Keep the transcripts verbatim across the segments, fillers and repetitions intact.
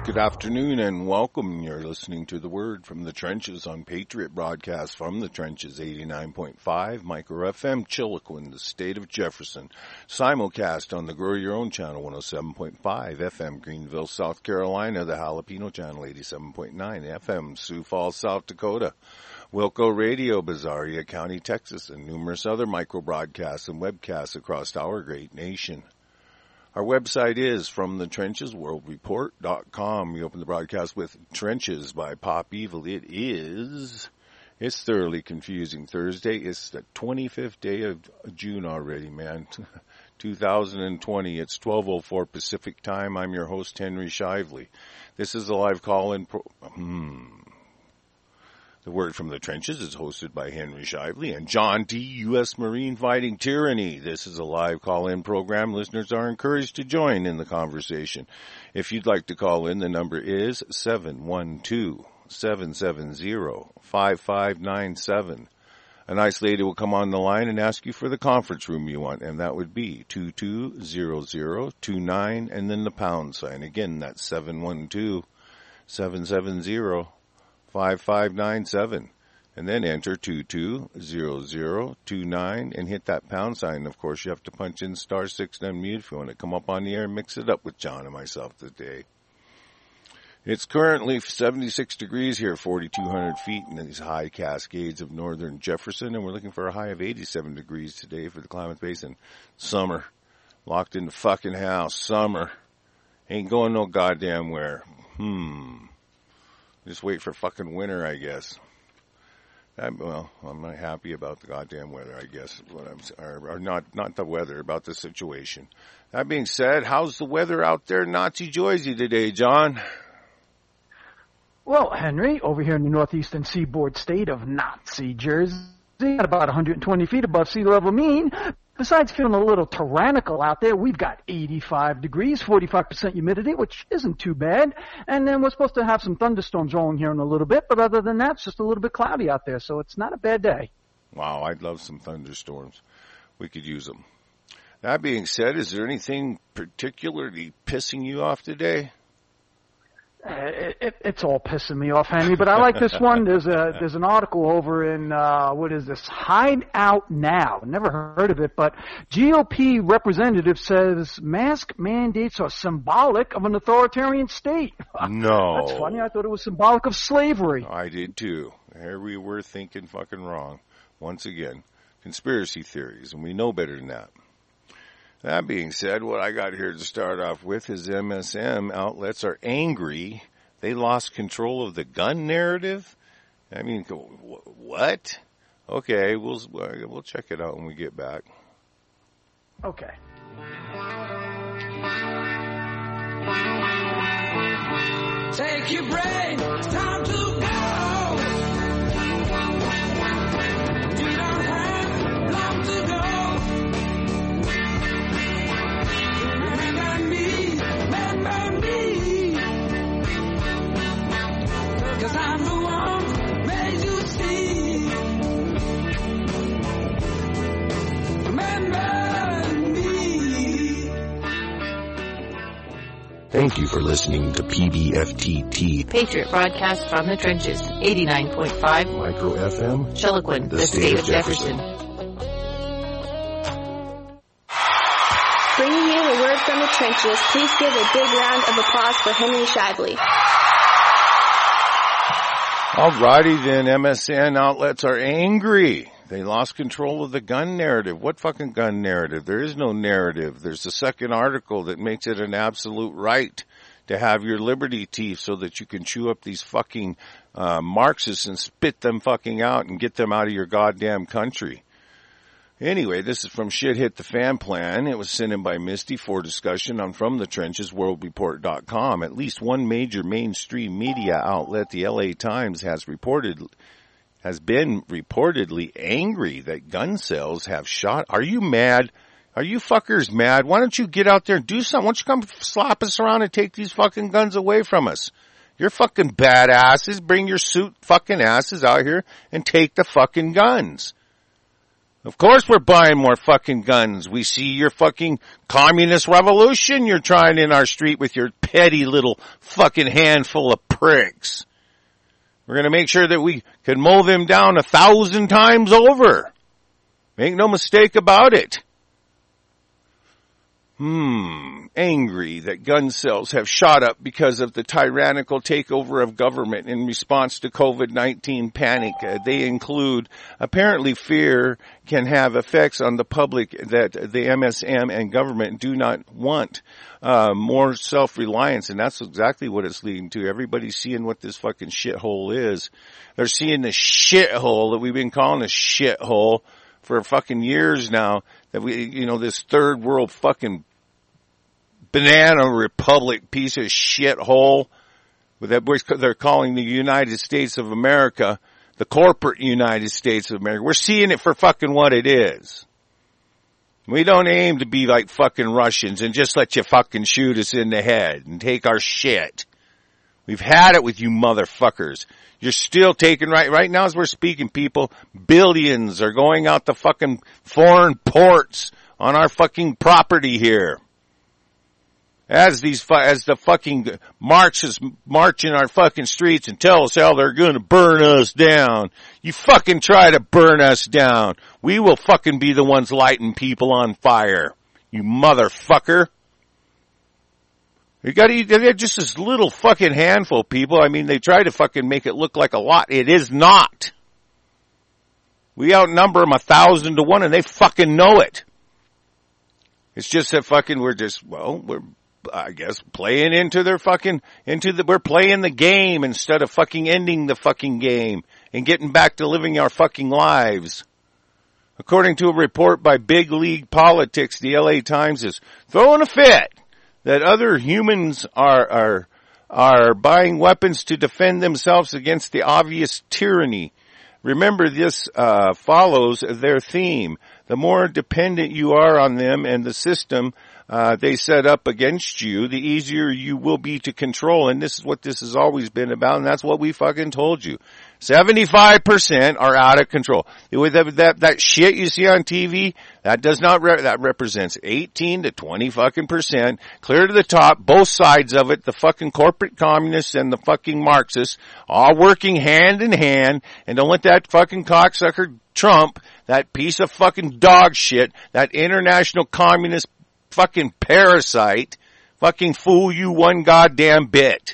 good afternoon, and welcome. You're listening to The Word from the Trenches on Patriot Broadcast from the Trenches, eighty-nine point five, Micro F M, Chiloquin, the state of Jefferson. Simulcast on the Grow Your Own channel, one oh seven point five, F M, Greenville, South Carolina, the Jalapeno channel, eighty-seven point nine, F M, Sioux Falls, South Dakota, Wilco Radio, Bazaria County, Texas, and numerous other micro broadcasts and webcasts across our great nation. Our website is from the trenches world report dot com. We open the broadcast with Trenches by Pop Evil. It is, it's thoroughly confusing Thursday. It's the twenty-fifth day of June already, man. two thousand twenty. It's twelve oh four Pacific time. I'm your host, Henry Shively. This is a live call-in pro... Hmm... The Word from the Trenches is hosted by Henry Shively and John T., U S Marine Fighting Tyranny. This is a live call-in program. Listeners are encouraged to join in the conversation. If you'd like to call in, the number is seven one two, seven seven zero, five five nine seven. A nice lady will come on the line and ask you for the conference room you want, and that would be two two zero zero two nine and then the pound sign. Again, that's seven one two, seven seven zero, five five nine seven, and then enter two two zero zero two nine and hit that pound sign. Of course, you have to punch in star six and unmute if you want to come up on the air and mix it up with John and myself today. It's currently seventy-six degrees here, forty-two hundred feet in these high Cascades of northern Jefferson, and we're looking for a high of eighty-seven degrees today for the Klamath Basin. Summer. Locked in the fucking house. Summer. Ain't going no goddamn where. Hmm. Just wait for fucking winter, I guess. I, well, I'm not happy about the goddamn weather, I guess. What I'm, or, or not, not the weather, about the situation. That being said, how's the weather out there in Nazi Jersey today, John? Well, Henry, over here in the northeastern seaboard state of Nazi Jersey, at about one hundred twenty feet above sea level mean, besides feeling a little tyrannical out there, we've got eighty-five degrees, forty-five percent humidity, which isn't too bad. And then we're supposed to have some thunderstorms rolling here in a little bit, but other than that, it's just a little bit cloudy out there, so it's not a bad day. Wow, I'd love some thunderstorms. We could use them. That being said, is there anything particularly pissing you off today? Uh, it, it, it's all pissing me off, Henry, but I like this one. There's a there's an article over in, uh, what is this, Hideout Now. Never heard of it, but G O P representative says mask mandates are symbolic of an authoritarian state. No. That's funny. I thought it was symbolic of slavery. I did too. Here we were thinking fucking wrong. Once again, conspiracy theories, and we know better than that. That being said, what I got here to start off with is M S M outlets are angry. They lost control of the gun narrative. I mean, what? Okay, we'll we'll check it out when we get back. Okay. Take your break. It's time to go. We don't have long to go. Cause I'm the one who made you see. Remember me. Thank you for listening to P B F T T, Patriot Broadcast from the Trenches, eighty-nine point five, Micro F M, Chiloquin, the, the state, state of Jefferson. Jefferson. Bringing you the Word from the Trenches, please give a big round of applause for Henry Shively. Alrighty then, M S N outlets are angry. They lost control of the gun narrative. What fucking gun narrative? There is no narrative. There's a second article that makes it an absolute right to have your liberty teeth so that you can chew up these fucking uh, Marxists and spit them fucking out and get them out of your goddamn country. Anyway, this is from Shit Hit the Fan Plan. It was sent in by Misty for discussion on From the Trenches world report dot com. At least one major mainstream media outlet, the L A Times, has reported, has been reportedly angry that gun sales have shot. Are you mad? Are you fuckers mad? Why don't you get out there and do something? Why don't you come slap us around and take these fucking guns away from us? You're fucking badasses. Bring your suit fucking asses out here and take the fucking guns. Of course we're buying more fucking guns. We see your fucking communist revolution you're trying in our street with your petty little fucking handful of pricks. We're going to make sure that we can mow them down a thousand times over. Make no mistake about it. Hmm, angry that gun sales have shot up because of the tyrannical takeover of government in response to COVID nineteen panic. Uh, they include, apparently fear can have effects on the public that the M S M and government do not want. Uh, more self-reliance, and that's exactly what it's leading to. Everybody's seeing what this fucking shithole is. They're seeing the shithole that we've been calling a shithole for fucking years now, that we, you know, this third world fucking banana republic piece of shithole that they're calling the United States of America, the corporate United States of America. We're seeing it for fucking what it is. We don't aim to be like fucking Russians and just let you fucking shoot us in the head and take our shit. We've had it with you motherfuckers. You're still taking, right, right now as we're speaking, people, billions are going out to fucking foreign ports on our fucking property here. As these, as the fucking Marxists march in our fucking streets and tell us how they're gonna burn us down. You fucking try to burn us down. We will fucking be the ones lighting people on fire. You motherfucker. You gotta, they're just this little fucking handful of people. I mean, they try to fucking make it look like a lot. It is not. We outnumber them a thousand to one and they fucking know it. It's just that fucking we're just, well, we're, I guess, playing into their fucking, into the, we're playing the game instead of fucking ending the fucking game and getting back to living our fucking lives. According to a report by Big League Politics, the L A Times is throwing a fit that other humans are, are, are buying weapons to defend themselves against the obvious tyranny. Remember, this, uh, follows their theme. The more dependent you are on them and the system, Uh, they set up against you, the easier you will be to control. And this is what this has always been about, and that's what we fucking told you. seventy-five percent are out of control. With that, that, that shit you see on T V, that does not, re- that represents eighteen to twenty fucking percent, clear to the top, both sides of it, the fucking corporate communists and the fucking Marxists, all working hand in hand, and don't let that fucking cocksucker Trump, that piece of fucking dog shit, that international communist fucking parasite, fucking fool you one goddamn bit.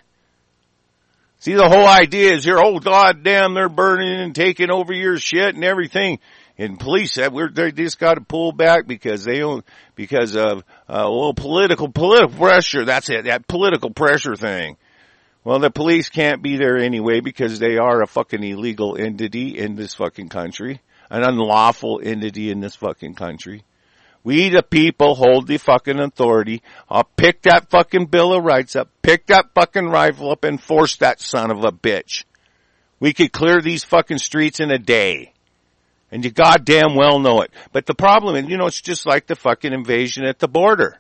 See, the whole idea is you're, oh goddamn, they're burning and taking over your shit and everything. And police said we're, they just got to pull back because they don't, because of, uh, well, political, political pressure. That's it, that political pressure thing. Well, the police can't be there anyway because they are a fucking illegal entity in this fucking country, an unlawful entity in this fucking country. We, the people, hold the fucking authority. I'll pick that fucking Bill of Rights up, pick that fucking rifle up, and force that son of a bitch. We could clear these fucking streets in a day. And you goddamn well know it. But the problem is, you know, it's just like the fucking invasion at the border.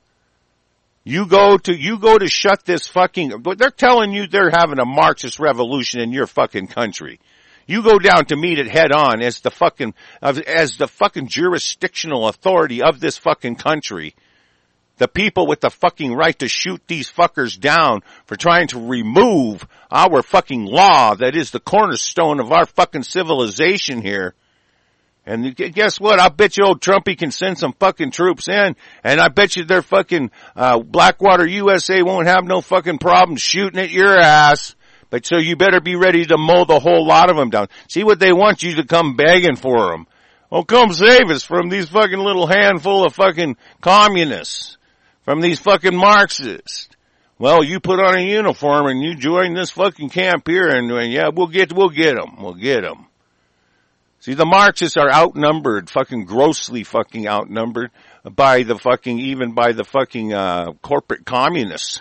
You go to, you go to shut this fucking, they're telling you they're having a Marxist revolution in your fucking country. You go down to meet it head on as the fucking, as the fucking jurisdictional authority of this fucking country. The people with the fucking right to shoot these fuckers down for trying to remove our fucking law that is the cornerstone of our fucking civilization here. And guess what? I bet you old Trumpy can send some fucking troops in, and I bet you their fucking, uh, Blackwater U S A won't have no fucking problem shooting at your ass. But so you better be ready to mow the whole lot of them down. See what they want you to come begging for them. Oh, come save us from these fucking little handful of fucking communists. From these fucking Marxists. Well, you put on a uniform and you join this fucking camp here and, and yeah, we'll get, we'll get them. We'll get them. See, the Marxists are outnumbered, fucking grossly fucking outnumbered by the fucking, even by the fucking, uh, corporate communists.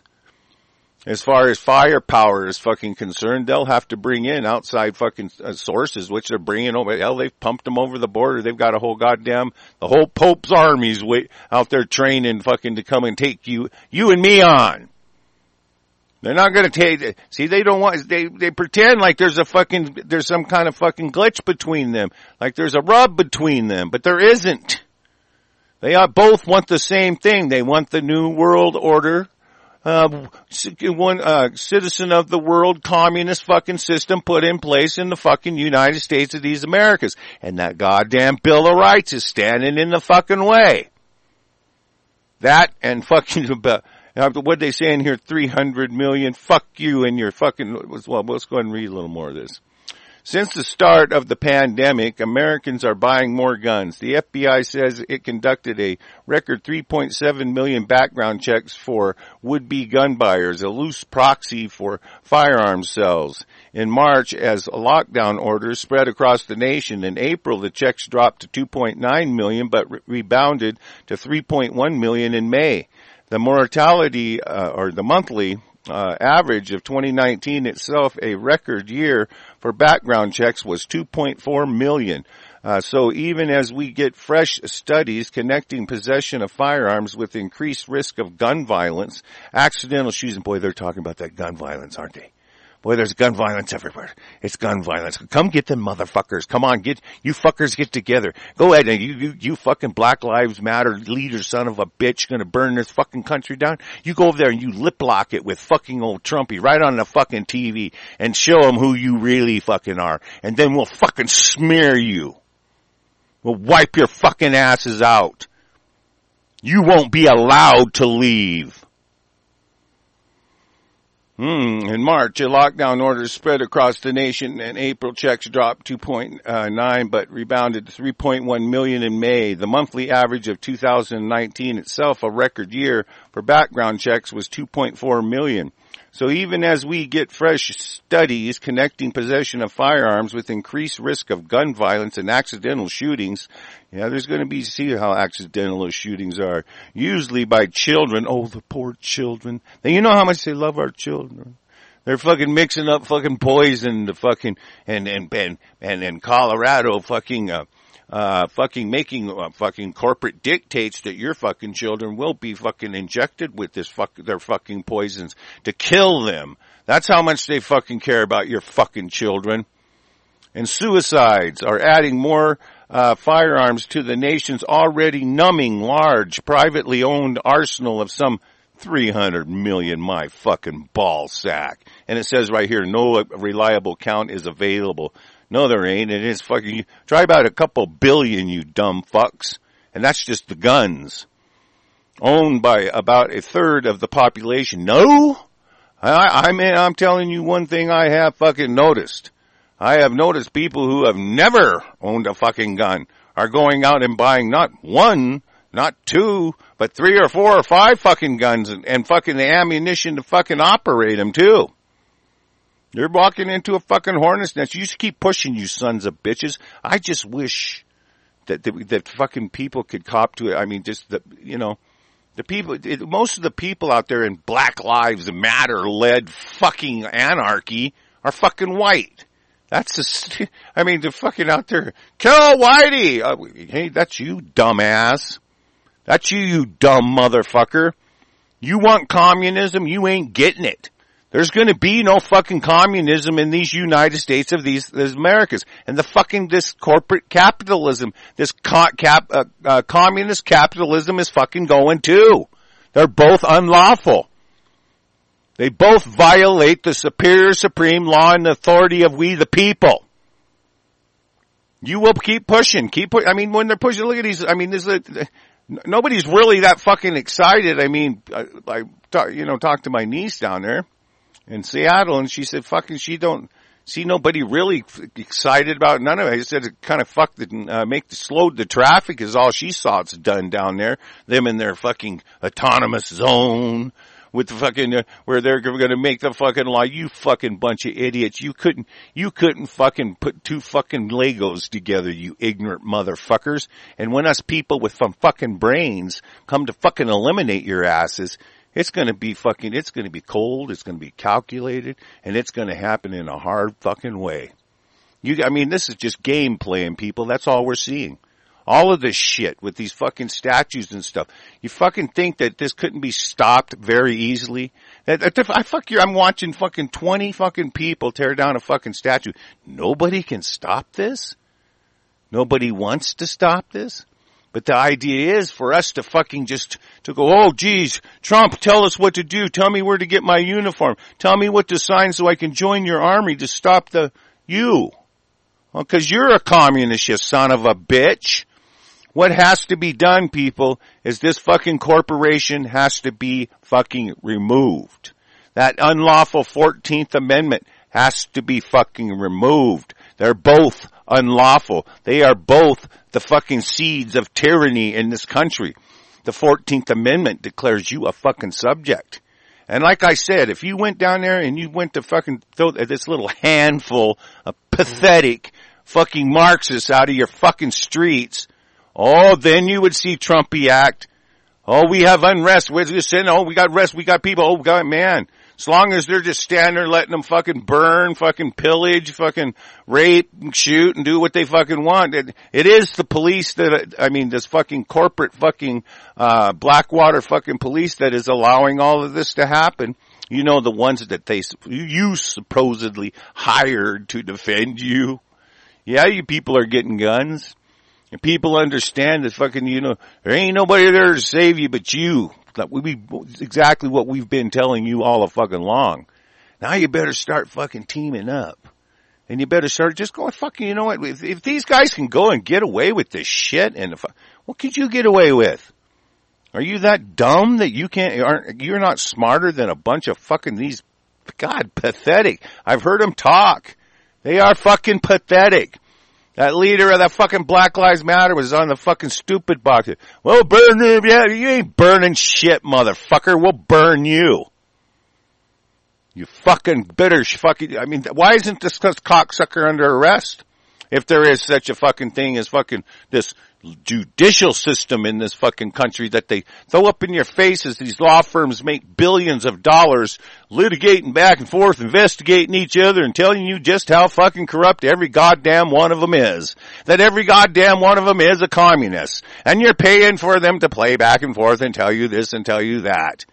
As far as firepower is fucking concerned, they'll have to bring in outside fucking uh, sources, which they're bringing over. Hell, they've pumped them over the border. They've got a whole goddamn, the whole Pope's armies wait, out there training fucking to come and take you, you and me on. They're not going to take, see, they don't want, they, they pretend like there's a fucking, there's some kind of fucking glitch between them. Like there's a rub between them, but there isn't. They are, both want the same thing. They want the new world order, uh, one, uh, citizen of the world communist fucking system put in place in the fucking United States of these Americas. And that goddamn Bill of Rights is standing in the fucking way. That and fucking, uh, what they say in here, three hundred million, fuck you and your fucking, well, let's go ahead and read a little more of this. Since the start of the pandemic, Americans are buying more guns. The F B I says it conducted a record three point seven million background checks for would-be gun buyers, a loose proxy for firearms sales. In March, as lockdown orders spread across the nation, in April the checks dropped to two point nine million but re- rebounded to three point one million in May. The mortality, uh, or the monthly Uh, average of twenty nineteen itself, a record year for background checks, was two point four million. Uh, so even as we get fresh studies connecting possession of firearms with increased risk of gun violence, accidental shootings, boy, they're talking about that gun violence, aren't they? Boy, there's gun violence everywhere. It's gun violence. Come get them motherfuckers. Come on, get, you fuckers get together. Go ahead and you, you, you fucking Black Lives Matter leader son of a bitch gonna burn this fucking country down. You go over there and you lip lock it with fucking old Trumpy right on the fucking T V and show them who you really fucking are. And then we'll fucking smear you. We'll wipe your fucking asses out. You won't be allowed to leave. Hmm. In March, a lockdown orders spread across the nation, and April checks dropped two point nine but rebounded to three point one million in May. The monthly average of two thousand nineteen itself, a record year for background checks, was two point four million. So even as we get fresh studies connecting possession of firearms with increased risk of gun violence and accidental shootings, yeah, there's going to be, see how accidental those shootings are. Usually by children. Oh, the poor children. Now, you know how much they love our children. They're fucking mixing up fucking poison to fucking, and, and, and, and in Colorado fucking, uh, uh, fucking making, uh, fucking corporate dictates that your fucking children will be fucking injected with this fuck, their fucking poisons to kill them. That's how much they fucking care about your fucking children. And suicides are adding more uh, firearms to the nation's already numbing large privately owned arsenal of some three hundred million, my fucking ball sack. And it says right here, no reliable count is available. No, there ain't. It is fucking, try about a couple billion, you dumb fucks. And that's just the guns. Owned by about a third of the population. No? I, I mean, I'm telling you one thing I have fucking noticed. I have noticed people who have never owned a fucking gun are going out and buying not one, not two, but three or four or five fucking guns and, and fucking the ammunition to fucking operate them too. You're walking into a fucking hornet's nest. You just keep pushing, you sons of bitches. I just wish that that, that fucking people could cop to it. I mean, just the, you know, the people, it, most of the people out there in Black Lives Matter led fucking anarchy are fucking white. That's the, I mean, they're fucking out there. Kill Whitey! Uh, hey, that's you, dumbass. That's you, you dumb motherfucker. You want communism? You ain't getting it. There's going to be no fucking communism in these United States of these, these Americas. And the fucking, this corporate capitalism, this co- cap, uh, uh, communist capitalism is fucking going too. They're both unlawful. They both violate the superior supreme law and authority of we the people. You will keep pushing, keep pu- I mean, when they're pushing, look at these, I mean, this is a, nobody's really that fucking excited. I mean, I, I talk, you know, talked to my niece down there in Seattle, and she said, fucking, she don't see nobody really excited about none of it. I said it kind of fucked the, uh, make the, slowed the traffic is all she saw it's done down there. Them in their fucking autonomous zone with the fucking, uh, where they're going to make the fucking law. You fucking bunch of idiots. You couldn't, you couldn't fucking put two fucking Legos together, you ignorant motherfuckers. And when us people with some fucking brains come to fucking eliminate your asses, it's going to be fucking, it's going to be cold, it's going to be calculated, and it's going to happen in a hard fucking way. You, I mean, this is just game playing, people. That's all we're seeing. all of this shit with these fucking statues and stuff. You fucking think that this couldn't be stopped very easily? That, that, I fuck you, I'm watching fucking twenty fucking people tear down a fucking statue. Nobody can stop this? Nobody wants to stop this? But the idea is for us to fucking just, to go, oh geez, Trump, tell us what to do. Tell me where to get my uniform. Tell me what to sign so I can join your army to stop the, you. Well, cause you're a communist, you son of a bitch. What has to be done, people, is this fucking corporation has to be fucking removed. That unlawful fourteenth Amendment has to be fucking removed. They're both unlawful. They are both the fucking seeds of tyranny in this country. The fourteenth Amendment declares you a fucking subject. And like I said, if you went down there and you went to fucking throw this little handful of pathetic fucking Marxists out of your fucking streets, oh, then you would see Trumpy act. Oh, we have unrest. We're just saying, oh, we got rest. We got people. Oh, God, man. As long as they're just standing there letting them fucking burn, fucking pillage, fucking rape, and shoot, and do what they fucking want. It, it is the police that, I mean, this fucking corporate fucking, uh, Blackwater fucking police that is allowing all of this to happen. You know, the ones that they, you supposedly hired to defend you. Yeah, you people are getting guns. And people understand that fucking, you know, there ain't nobody there to save you but you. That we, exactly what we've been telling you all a fucking long. Now you better start fucking teaming up. And you better start just going fucking, you know what, if, if these guys can go and get away with this shit, and if, what could you get away with? Are you that dumb that you can't, aren't, you're not smarter than a bunch of fucking these, God, pathetic. I've heard them talk. They are fucking pathetic. That leader of that fucking Black Lives Matter was on the fucking stupid box. Well, burn them. Yeah, you ain't burning shit, motherfucker. We'll burn you. You fucking bitter fucking, I mean, why isn't this cocksucker under arrest? If there is such a fucking thing as fucking this judicial system in this fucking country that they throw up in your faces, these law firms make billions of dollars litigating back and forth, investigating each other and telling you just how fucking corrupt every goddamn one of them is. That every goddamn one of them is a communist. And you're paying for them to play back and forth and tell you this and tell you that.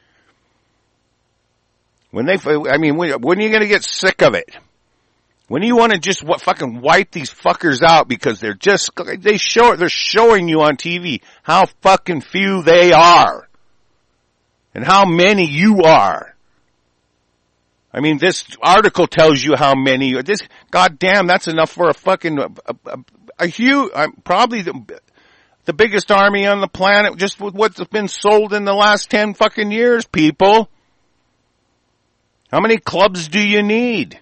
When they, I mean, when, when are you going to get sick of it? When you want to just what, fucking wipe these fuckers out because they're just, they show, they're showing you on T V how fucking few they are. And how many you are. I mean, this article tells you how many, this, goddamn, that's enough for a fucking, a, a, a huge, uh, probably the, the biggest army on the planet, just with what's been sold in the last ten fucking years, people. How many clubs do you need?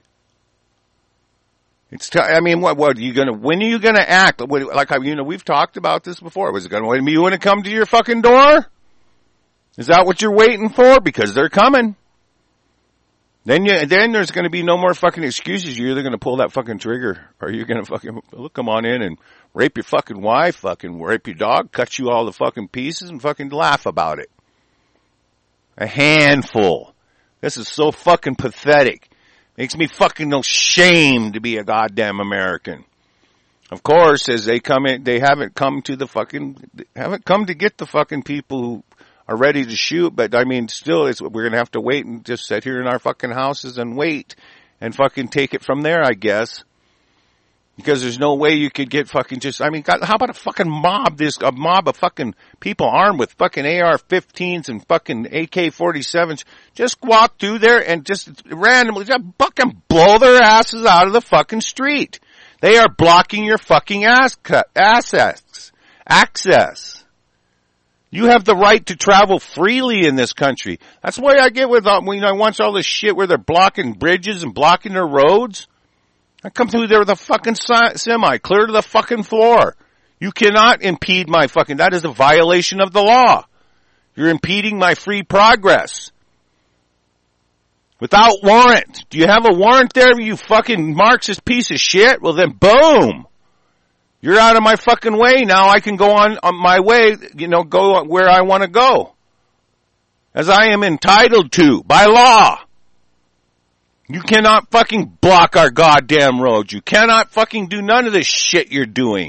It's, t- I mean, what, what, are you gonna, when are you gonna act? Like, you know, we've talked about this before. Was it gonna wait me when it come to your fucking door? Is that what you're waiting for? Because they're coming. Then you, then there's gonna be no more fucking excuses. You're either gonna pull that fucking trigger, or you're gonna fucking, look, come on in and rape your fucking wife, fucking rape your dog, cut you all the fucking pieces, and fucking laugh about it. A handful. This is so fucking pathetic. Makes me fucking ashamed to be a goddamn American. Of course, as they come in, they haven't come to the fucking, haven't come to get the fucking people who are ready to shoot, but I mean, still, it's, we're gonna have to wait and just sit here in our fucking houses and wait and fucking take it from there, I guess. Because there's no way you could get fucking just, I mean, God, how about a fucking mob, this, a mob of fucking people armed with fucking A R fifteens and fucking A K forty-sevens, just walk through there and just randomly just fucking blow their asses out of the fucking street. They are blocking your fucking ass cut, assets, access. You have the right to travel freely in this country. That's why I get with, uh, when I watch all this shit where they're blocking bridges and blocking their roads. I come through there with a fucking semi, clear to the fucking floor. You cannot impede my fucking, that is a violation of the law. You're impeding my free progress. Without warrant. Do you have a warrant there, you fucking Marxist piece of shit? Well then, boom. You're out of my fucking way. Now I can go on, on my way, you know, go where I want to go. As I am entitled to, by law. You cannot fucking block our goddamn roads. You cannot fucking do none of this shit you're doing.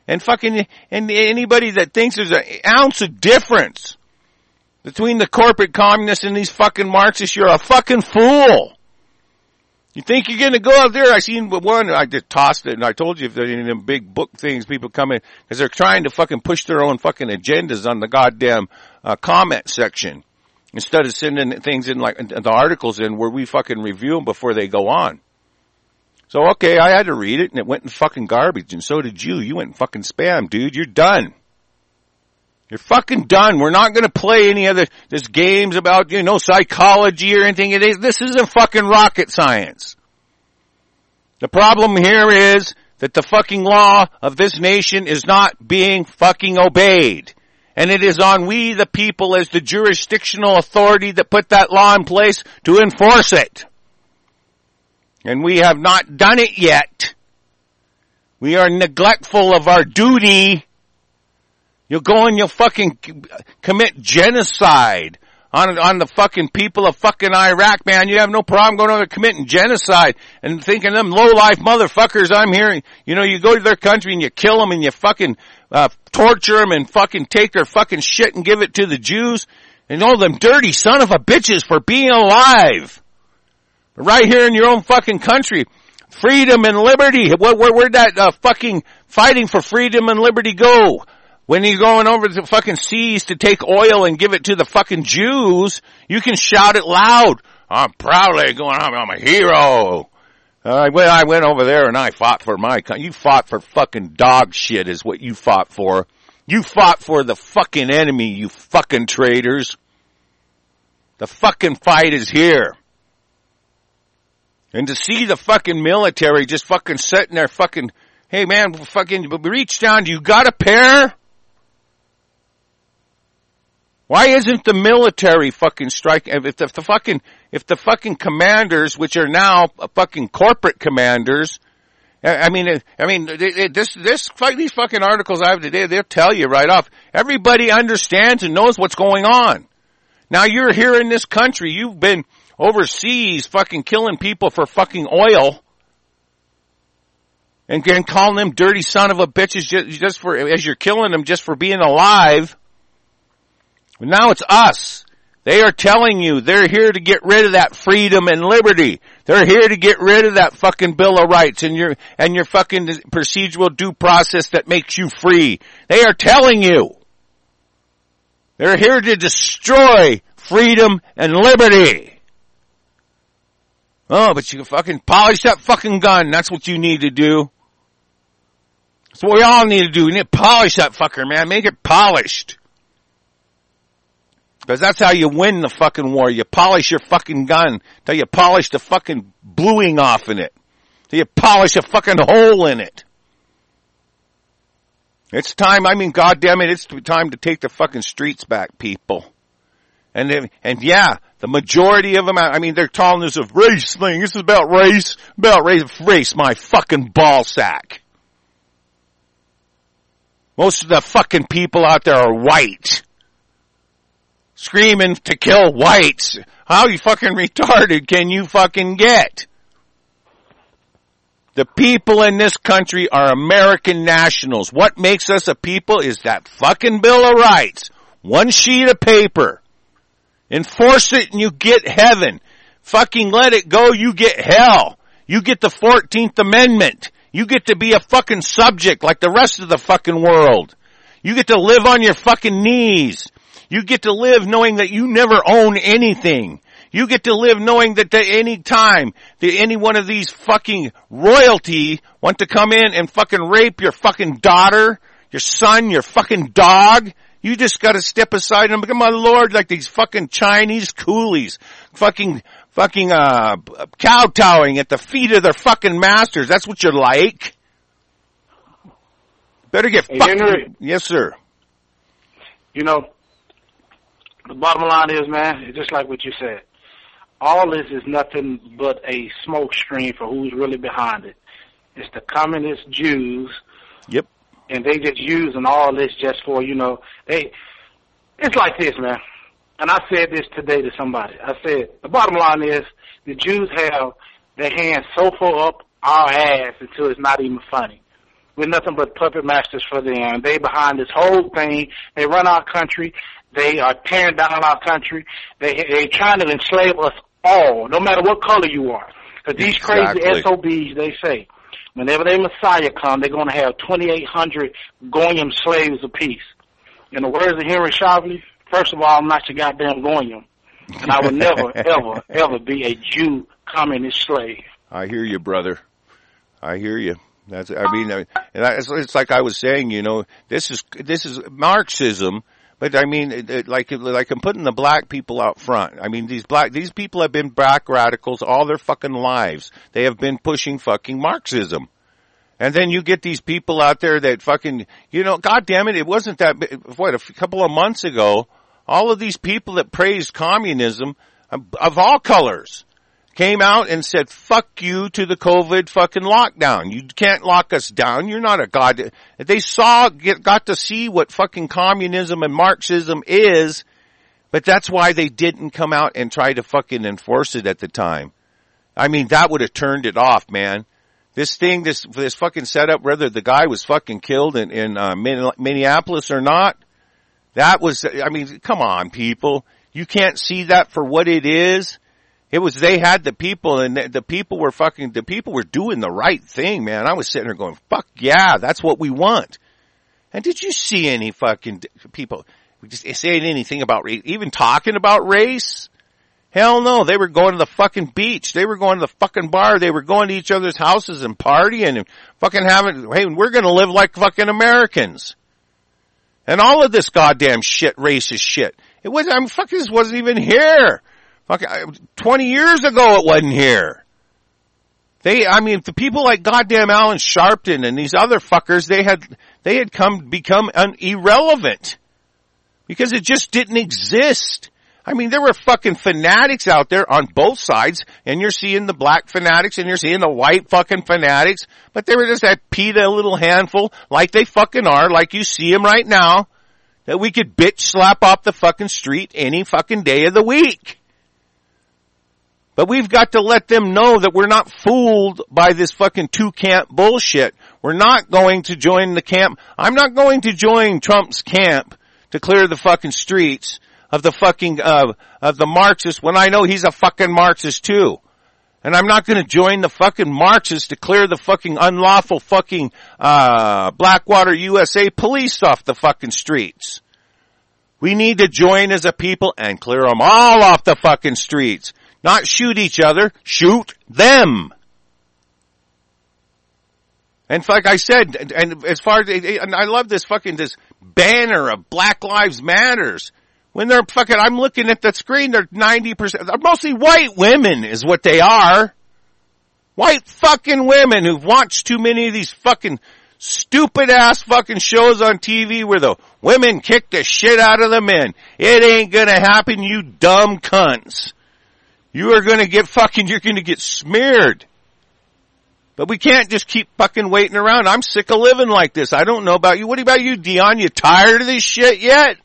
And fucking, and anybody that thinks there's an ounce of difference between the corporate communists and these fucking Marxists, you're a fucking fool. You think you're gonna go out there? I seen one, I just tossed it, and I told you if they're in them big book things, people come in, because they're trying to fucking push their own fucking agendas on the goddamn, uh, comment section. Instead of sending things in like, the articles in where we fucking review them before they go on. So okay, I had to read it, and it went in fucking garbage, and so did you. You went in fucking spam, dude. You're done. You're fucking done. We're not gonna play any other, this games about, you know, psychology or anything. It is, this isn't fucking rocket science. The problem here is that the fucking law of this nation is not being fucking obeyed. And it is on we, the people, as the jurisdictional authority that put that law in place to enforce it. And we have not done it yet. We are neglectful of our duty. You'll go and you'll fucking commit genocide on on the fucking people of fucking Iraq, man. You have no problem going over there committing genocide and thinking them low-life motherfuckers I'm hearing. You know, you go to their country and you kill them and you fucking uh, torture them and fucking take their fucking shit and give it to the Jews. And all them dirty son of a bitches for being alive. Right here in your own fucking country. Freedom and liberty. Where, where, where'd that uh, fucking fighting for freedom and liberty go? When you're going over to the fucking seas to take oil and give it to the fucking Jews, you can shout it loud. I'm proudly going, I'm, I'm a hero. Uh, well, I went over there and I fought for my country. You fought for fucking dog shit is what you fought for. You fought for the fucking enemy, you fucking traitors. The fucking fight is here. And to see the fucking military just fucking sitting there fucking, hey man, fucking reach down, you got a pair? Why isn't the military fucking striking? If the, if the fucking, if the fucking commanders, which are now fucking corporate commanders, I mean, I mean, this, this, these fucking articles I have today, they'll tell you right off. Everybody understands and knows what's going on. Now you're here in this country, you've been overseas fucking killing people for fucking oil. And, and calling them dirty son of a bitches just, just for, as you're killing them just for being alive. But now it's us. They are telling you they're here to get rid of that freedom and liberty. They're here to get rid of that fucking Bill of Rights and your, and your fucking procedural due process that makes you free. They are telling you. They're here to destroy freedom and liberty. Oh, but you can fucking polish that fucking gun. That's what you need to do. That's what we all need to do. We need to polish that fucker, man. Make it polished. Because that's how you win the fucking war. You polish your fucking gun till you polish the fucking bluing off in it. Till you polish a fucking hole in it. It's time, I mean, goddamn it, it's time to take the fucking streets back, people. And then, and yeah, the majority of them, I mean, they're calling this a race thing. This is about race, about race, race my fucking ball sack. Most of the fucking people out there are white. Screaming to kill whites. How you fucking retarded can you fucking get? The people in this country are American nationals. What makes us a people is that fucking Bill of Rights. One sheet of paper. Enforce it and you get heaven. Fucking let it go, you get hell. You get the fourteenth Amendment. You get to be a fucking subject like the rest of the fucking world. You get to live on your fucking knees. You get to live knowing that you never own anything. You get to live knowing that at any time that any one of these fucking royalty want to come in and fucking rape your fucking daughter, your son, your fucking dog, you just gotta step aside and become my lord like these fucking Chinese coolies. Fucking, fucking, uh, kowtowing at the feet of their fucking masters. That's what you're like. Better get hey, fucked. Henry, yes, sir. You know, the bottom line is, man, it's just like what you said. All this is nothing but a smoke screen for who's really behind it. It's the communist Jews. Yep. And they just using all this just for, you know, they, it's like this, man. And I said this today to somebody. I said, the bottom line is, the Jews have their hands so far up our ass until it's not even funny. We're nothing but puppet masters for them. They behind this whole thing. They run our country. They are tearing down our country. They they trying to enslave us all, no matter what color you are. Because these Exactly. crazy S O Bs, they say, whenever their Messiah come, they're going to have twenty-eight hundred Goyim slaves apiece. In the words of Henry Shavli, first of all, I'm not your goddamn Goyim. And I would never, ever, ever be a Jew communist slave. I hear you, brother. I hear you. That's, I mean, uh, and I, it's, it's like I was saying, you know, this is, this is Marxism, but I mean, it, it, like, like I'm putting the black people out front. I mean, these black, these people have been black radicals all their fucking lives. They have been pushing fucking Marxism. And then you get these people out there that fucking, you know, God damn it, it wasn't that, what, a couple of months ago, all of these people that praised communism of all colors came out and said, fuck you to the COVID fucking lockdown. You can't lock us down. You're not a god. They saw, get, got to see what fucking communism and Marxism is, but that's why they didn't come out and try to fucking enforce it at the time. I mean, that would have turned it off, man. This thing, this, this fucking setup, whether the guy was fucking killed in, in, uh, Minneapolis or not, that was, I mean, come on, people. You can't see that for what it is. It was, they had the people, and the, the people were fucking, the people were doing the right thing, man. I was sitting there going, fuck yeah, that's what we want. And did you see any fucking people just saying anything about race, even talking about race? Hell no, they were going to the fucking beach. They were going to the fucking bar. They were going to each other's houses and partying and fucking having, hey, we're gonna live like fucking Americans. And all of this goddamn shit, racist shit. It wasn't, I mean, fucking this wasn't even here. Fucking, twenty years ago it wasn't here. They, I mean, the people like goddamn Alan Sharpton and these other fuckers, they had, they had come, become un, irrelevant. Because it just didn't exist. I mean, there were fucking fanatics out there on both sides, and you're seeing the black fanatics and you're seeing the white fucking fanatics, but they were just that PETA little handful, like they fucking are, like you see them right now, that we could bitch slap off the fucking street any fucking day of the week. But we've got to let them know that we're not fooled by this fucking two-camp bullshit. We're not going to join the camp. I'm not going to join Trump's camp to clear the fucking streets of the fucking, uh, of the Marxists when I know he's a fucking Marxist too. And I'm not gonna join the fucking Marxists to clear the fucking unlawful fucking, uh, Blackwater U S A police off the fucking streets. We need to join as a people and clear them all off the fucking streets. Not shoot each other, shoot them. And like I said, and, and as far as, and I love this fucking, this banner of Black Lives Matters. When they're fucking, I'm looking at that screen, they're ninety percent, they're mostly white women is what they are. White fucking women who've watched too many of these fucking stupid ass fucking shows on T V where the women kick the shit out of the men. It ain't gonna happen, you dumb cunts. You are gonna get fucking, you're gonna get smeared. But we can't just keep fucking waiting around. I'm sick of living like this. I don't know about you. What about you, Dion? You tired of this shit yet?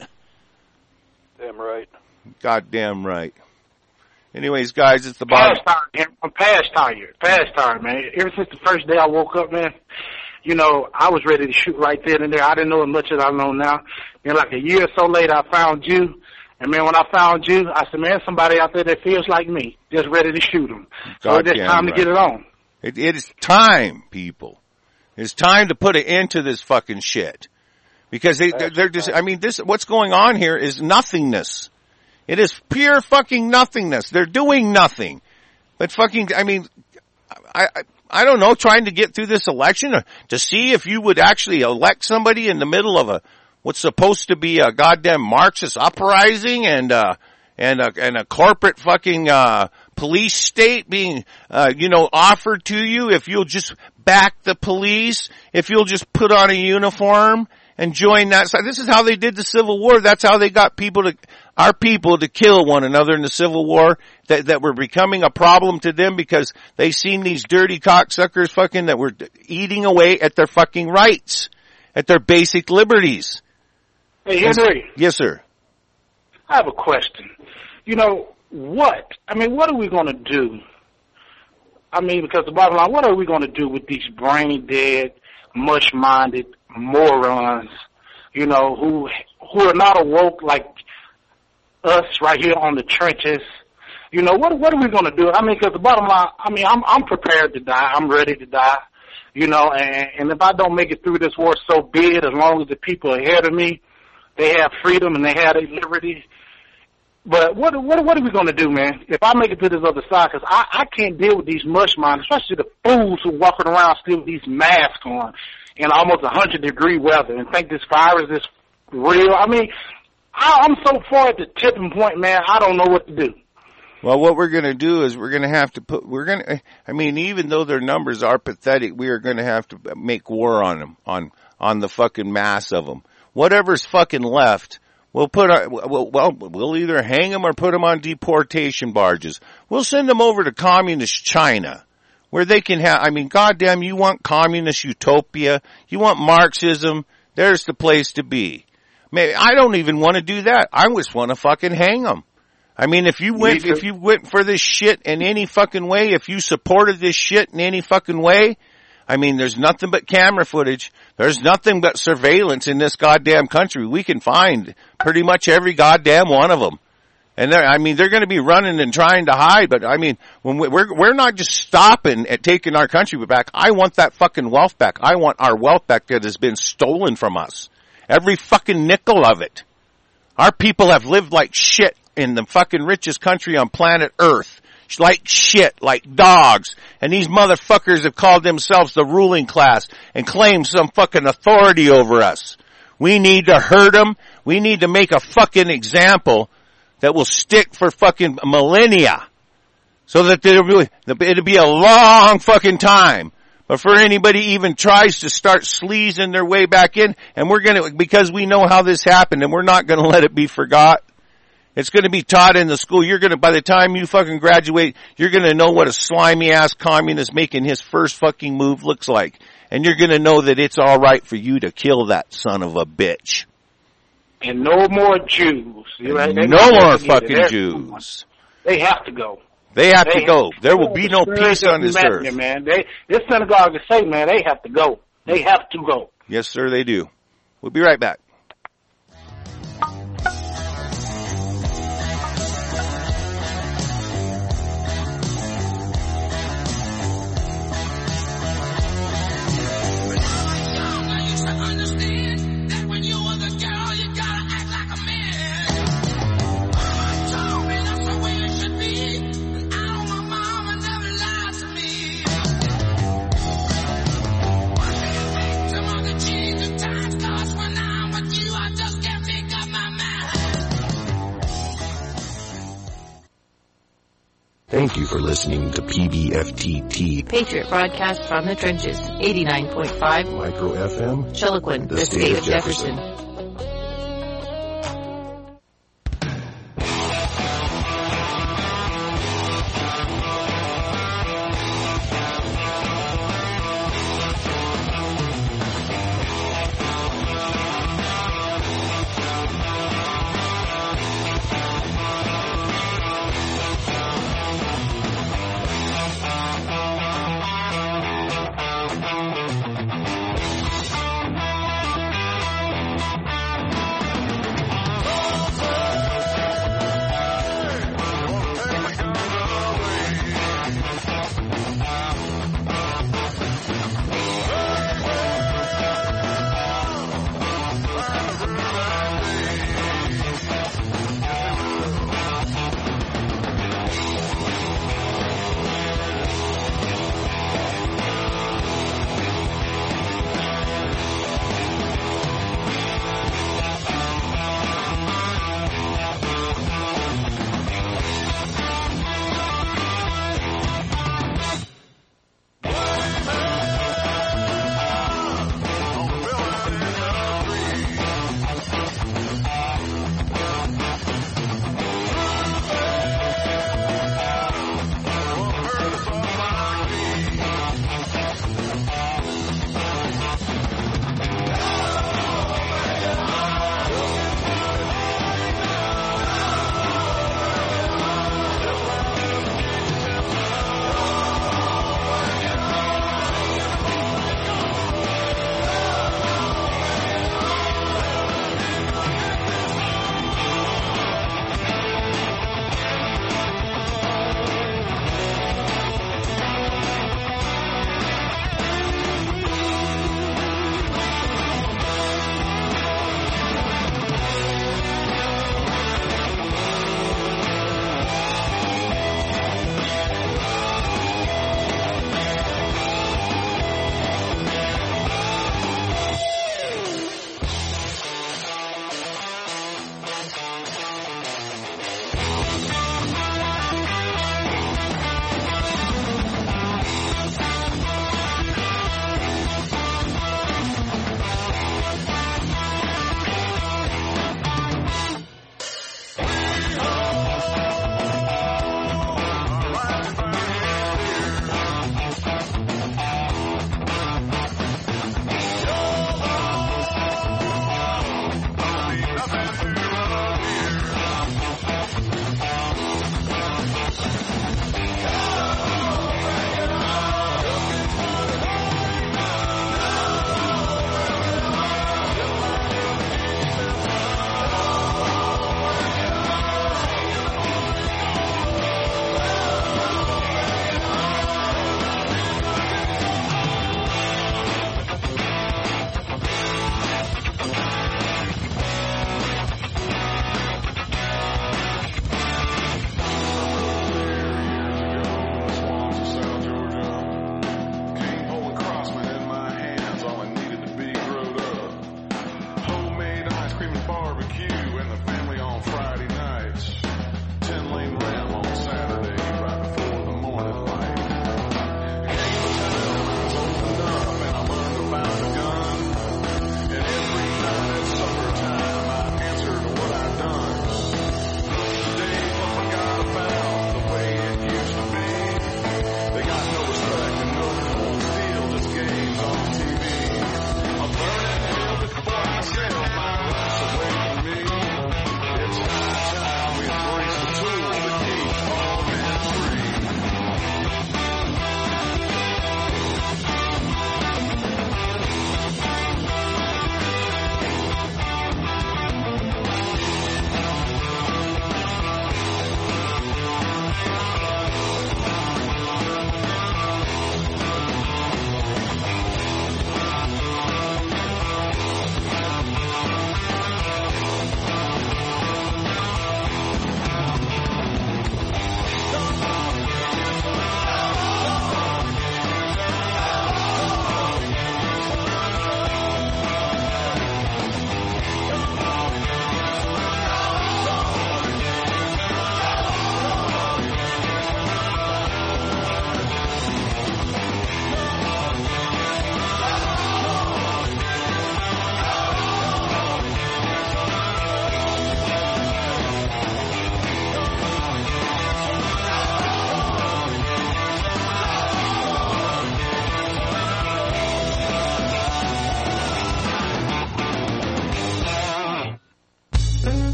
Damn right. Goddamn right. Anyways, guys, it's the bottom. Past tired, I'm past tired. Past tired, man. Ever since the first day I woke up, man, you know, I was ready to shoot right there and there. I didn't know as much as I know now. And like a year or so later, I found you. And, man, when I found you, I said, man, somebody out there that feels like me, just ready to shoot them. So it's time right. to get it on. It, it is time, people. It's time to put an end to this fucking shit. Because they, they're, they're just, I mean, this, what's going on here is nothingness. It is pure fucking nothingness. They're doing nothing. But fucking, I mean, I, I, I don't know, trying to get through this election to see if you would actually elect somebody in the middle of a, what's supposed to be a goddamn Marxist uprising and, uh, and a, and a corporate fucking, uh, police state being, uh, you know, offered to you if you'll just back the police, if you'll just put on a uniform and join that side. This is how they did the Civil War. That's how they got people to, our people to kill one another in the Civil War that, that were becoming a problem to them because they seen these dirty cocksuckers fucking that were eating away at their fucking rights, at their basic liberties. Hey, Henry. Yes, sir. I have a question. You know, what? I mean, what are we going to do? I mean, because the bottom line, what are we going to do with these brain dead, mush-minded morons, you know, who who are not awoke like us right here on the trenches. You know, what what are we going to do? I mean, because the bottom line, I mean, I'm I'm prepared to die. I'm ready to die. You know, and, and if I don't make it through this war, so be it, as long as the people ahead of me, they have freedom and they have their liberty. But what what what are we going to do, man, if I make it to this other side? Because I, I can't deal with these mush minds, especially the fools who walking around still with these masks on in almost one hundred degree weather and think this virus is real. I mean, I, I'm so far at the tipping point, man, I don't know what to do. Well, what we're going to do is we're going to have to put, we're going to, I mean, even though their numbers are pathetic, we are going to have to make war on them, on, on the fucking mass of them. Whatever's fucking left, we'll put our, well, well, we'll either hang them or put them on deportation barges. We'll send them over to communist China, where they can have, I mean, goddamn, you want communist utopia? You want Marxism? There's the place to be. Maybe, I don't even want to do that. I just want to fucking hang them. I mean, if you went, if you went for this shit in any fucking way, if you supported this shit in any fucking way, I mean, there's nothing but camera footage. There's nothing but surveillance in this goddamn country. We can find pretty much every goddamn one of them. And they're, I mean, they're going to be running and trying to hide, but I mean, when we, we're, we're not just stopping at taking our country back. I want that fucking wealth back. I want our wealth back that has been stolen from us. Every fucking nickel of it. Our people have lived like shit in the fucking richest country on planet Earth. Like shit, like dogs. And these motherfuckers have called themselves the ruling class and claim some fucking authority over us. We need to hurt them. We need to make a fucking example that will stick for fucking millennia. So that it'll be, it'll be a long fucking time. But for anybody even tries to start sleazing their way back in, and we're gonna, because we know how this happened and we're not gonna let it be forgot. It's going to be taught in the school. You're going to, by the time you fucking graduate, you're going to know what a slimy ass communist making his first fucking move looks like. And you're going to know that it's all right for you to kill that son of a bitch. And no more Jews. Right? No more fucking Jews. They have to go. They have they to go. Have, there will be no peace on this earth. Man. They, this synagogue is saying, man, they have to go. They have to go. Yes, sir, they do. We'll be right back. Thank you for listening to P B F T T. Patriot broadcast from the trenches, eighty-nine point five. Micro F M. Chiloquin, the, the state, state of Jefferson. Jefferson.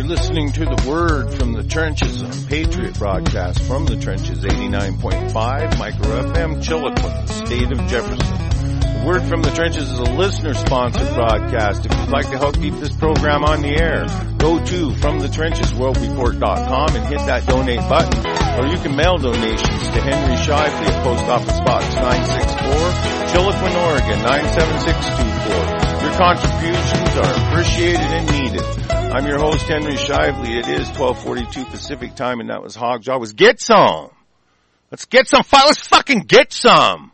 listening to the Word from the Trenches on Patriot Broadcast from the Trenches, eighty-nine point five Micro F M, Chillicothe, the state of Jefferson. The Word from the Trenches is a listener-sponsored broadcast. If you'd like to help keep this program on the air, go to from the trenches world report dot com and hit that donate button. Or you can mail donations to Henry Shively at Post Office Box nine sixty-four, Chillicothe, Oregon nine seven six two four. Your contributions are appreciated and needed. I'm your host, Henry Shively. It is twelve forty-two Pacific time, and that was Hogjaw. Was get some. Let's get some. Let's fucking get some.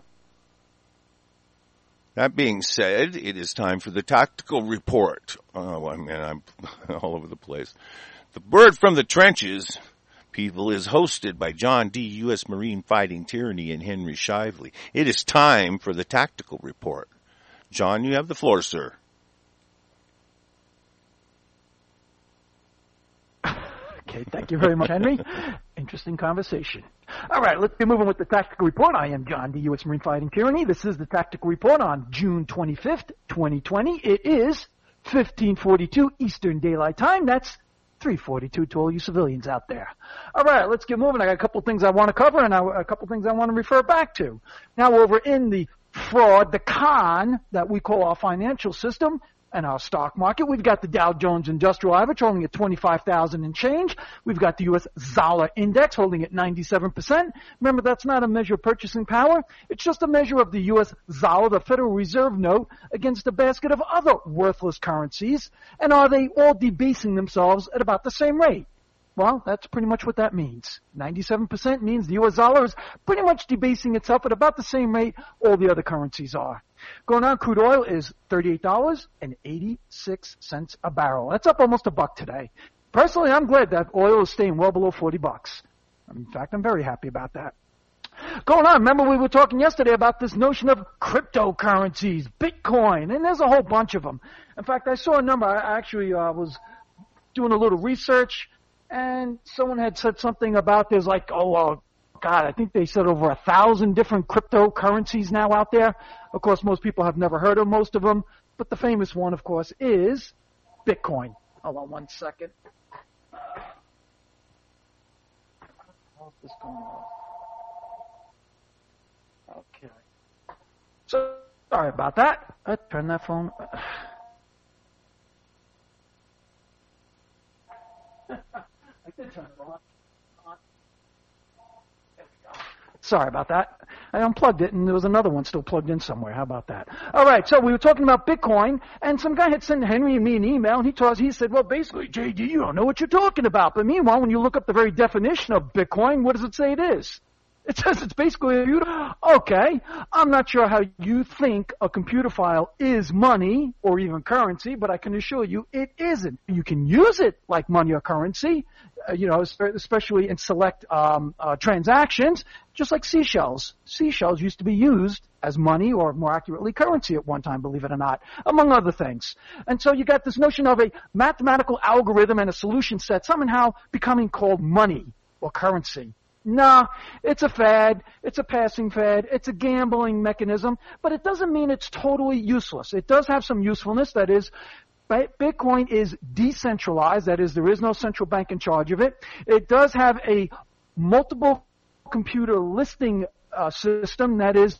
That being said, it is time for the tactical report. Oh, I mean, I'm all over the place. The Word from the Trenches, people, is hosted by John D., U S Marine Fighting Tyranny, and Henry Shively. It is time for the tactical report. John, you have the floor, sir. Okay, thank you very much, Henry. Interesting conversation. All right, let's get moving with the tactical report. I am John D., U S Marine Fighting Tyranny. This is the tactical report on June twenty-fifth, twenty twenty. It is fifteen forty-two Eastern Daylight Time. That's three forty-two to all you civilians out there. All right, let's get moving. I got a couple things I want to cover and a couple things I want to refer back to. Now, over in the fraud, the con that we call our financial system and our stock market, we've got the Dow Jones Industrial Average holding at twenty-five thousand and change. We've got the U S Zala Index holding at ninety-seven percent. Remember, that's not a measure of purchasing power. It's just a measure of the U S Zala, the Federal Reserve note, against a basket of other worthless currencies. And are they all debasing themselves at about the same rate? Well, that's pretty much what that means. ninety-seven percent means the U S dollar is pretty much debasing itself at about the same rate all the other currencies are. Going on, crude oil is thirty-eight dollars and eighty-six cents a barrel. That's up almost a buck today. Personally, I'm glad that oil is staying well below forty bucks. In fact, I'm very happy about that. Going on, remember we were talking yesterday about this notion of cryptocurrencies, Bitcoin, and there's a whole bunch of them. In fact, I saw a number. I actually uh, was doing a little research, and someone had said something about there's like, oh, uh, God, I think they said over a thousand different cryptocurrencies now out there. Of course, most people have never heard of most of them, but the famous one, of course, is Bitcoin. Hold on one second. How's this going on? Okay. So, sorry about that. I turned that phone. I did turn it on. There we go. Sorry about that. I unplugged it, and there was another one still plugged in somewhere. How about that? All right, so we were talking about Bitcoin, and some guy had sent Henry and me an email, and he told us, he said, well, basically, J D, you don't know what you're talking about. But meanwhile, when you look up the very definition of Bitcoin, what does it say it is? It says it's basically a computer. Okay, I'm not sure how you think a computer file is money or even currency, but I can assure you it isn't. You can use it like money or currency, uh, you know, especially in select um, uh, transactions, just like seashells. Seashells used to be used as money, or more accurately, currency at one time, believe it or not, among other things. And so you got this notion of a mathematical algorithm and a solution set somehow becoming called money or currency. Nah, it's a fad, it's a passing fad, it's a gambling mechanism, but it doesn't mean it's totally useless. It does have some usefulness, that is, Bitcoin is decentralized, that is, there is no central bank in charge of it. It does have a multiple computer listing uh, system, that is,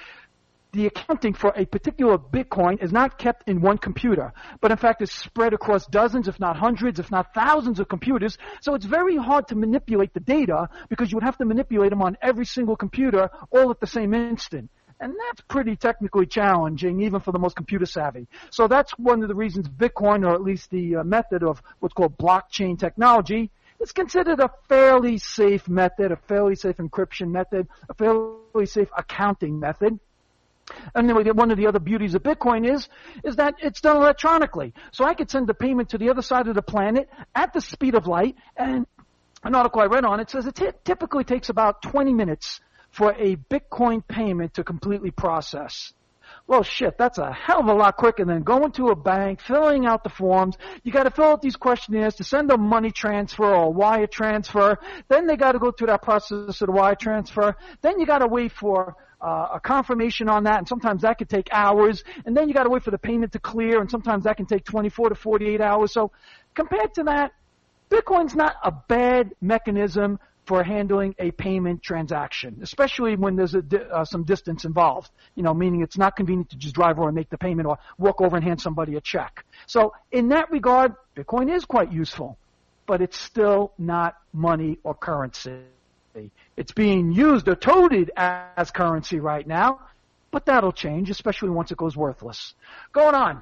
the accounting for a particular Bitcoin is not kept in one computer, but in fact is spread across dozens, if not hundreds, if not thousands of computers. So it's very hard to manipulate the data because you would have to manipulate them on every single computer all at the same instant. And that's pretty technically challenging, even for the most computer savvy. So that's one of the reasons Bitcoin, or at least the uh, method of what's called blockchain technology, is considered a fairly safe method, a fairly safe encryption method, a fairly safe accounting method. And then one of the other beauties of Bitcoin is, is that it's done electronically. So I could send the payment to the other side of the planet at the speed of light. And an article I read on it says it t- typically takes about twenty minutes for a Bitcoin payment to completely process. Well, shit, that's a hell of a lot quicker than going to a bank, filling out the forms. You got to fill out these questionnaires to send a money transfer or a wire transfer. Then they got to go through that process of the wire transfer. Then you got to wait for uh, a confirmation on that, and sometimes that could take hours. And then you got to wait for the payment to clear, and sometimes that can take twenty-four to forty-eight hours. So compared to that, Bitcoin's not a bad mechanism for handling a payment transaction, especially when there's a di- uh, some distance involved, you know, meaning it's not convenient to just drive over and make the payment or walk over and hand somebody a check. So in that regard, Bitcoin is quite useful, but it's still not money or currency. It's being used or toted as currency right now, but that'll change, especially once it goes worthless. Going on.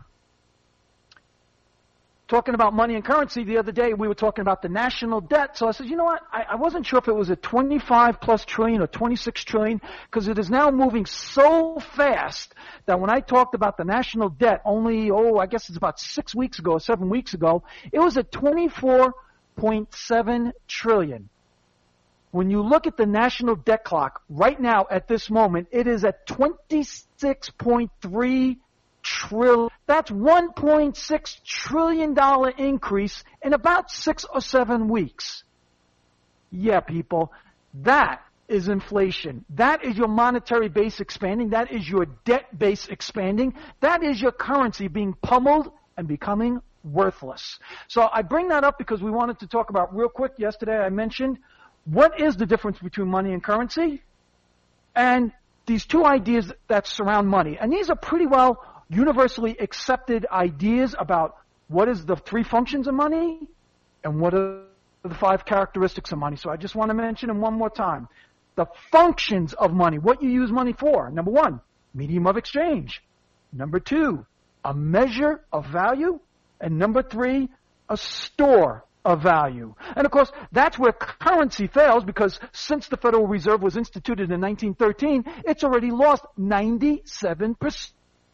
Talking about money and currency, the other day we were talking about the national debt. So I said, you know what? I, I wasn't sure if it was a twenty-five plus trillion or twenty-six trillion, because it is now moving so fast that when I talked about the national debt only, oh, I guess it's about six weeks ago or seven weeks ago, it was at twenty-four point seven trillion. When you look at the national debt clock right now at this moment, it is at twenty-six point three trillion. That's one point six trillion dollars increase in about six or seven weeks. Yeah, people, that is inflation. That is your monetary base expanding. That is your debt base expanding. That is your currency being pummeled and becoming worthless. So I bring that up because we wanted to talk about real quick. Yesterday I mentioned what is the difference between money and currency, and these two ideas that surround money. And these are pretty well universally accepted ideas about what is the three functions of money and what are the five characteristics of money. So I just want to mention them one more time. The functions of money, what you use money for. Number one, medium of exchange. Number two, a measure of value. And number three, a store of value. And of course, that's where currency fails, because since the Federal Reserve was instituted in nineteen thirteen, it's already lost ninety-seven percent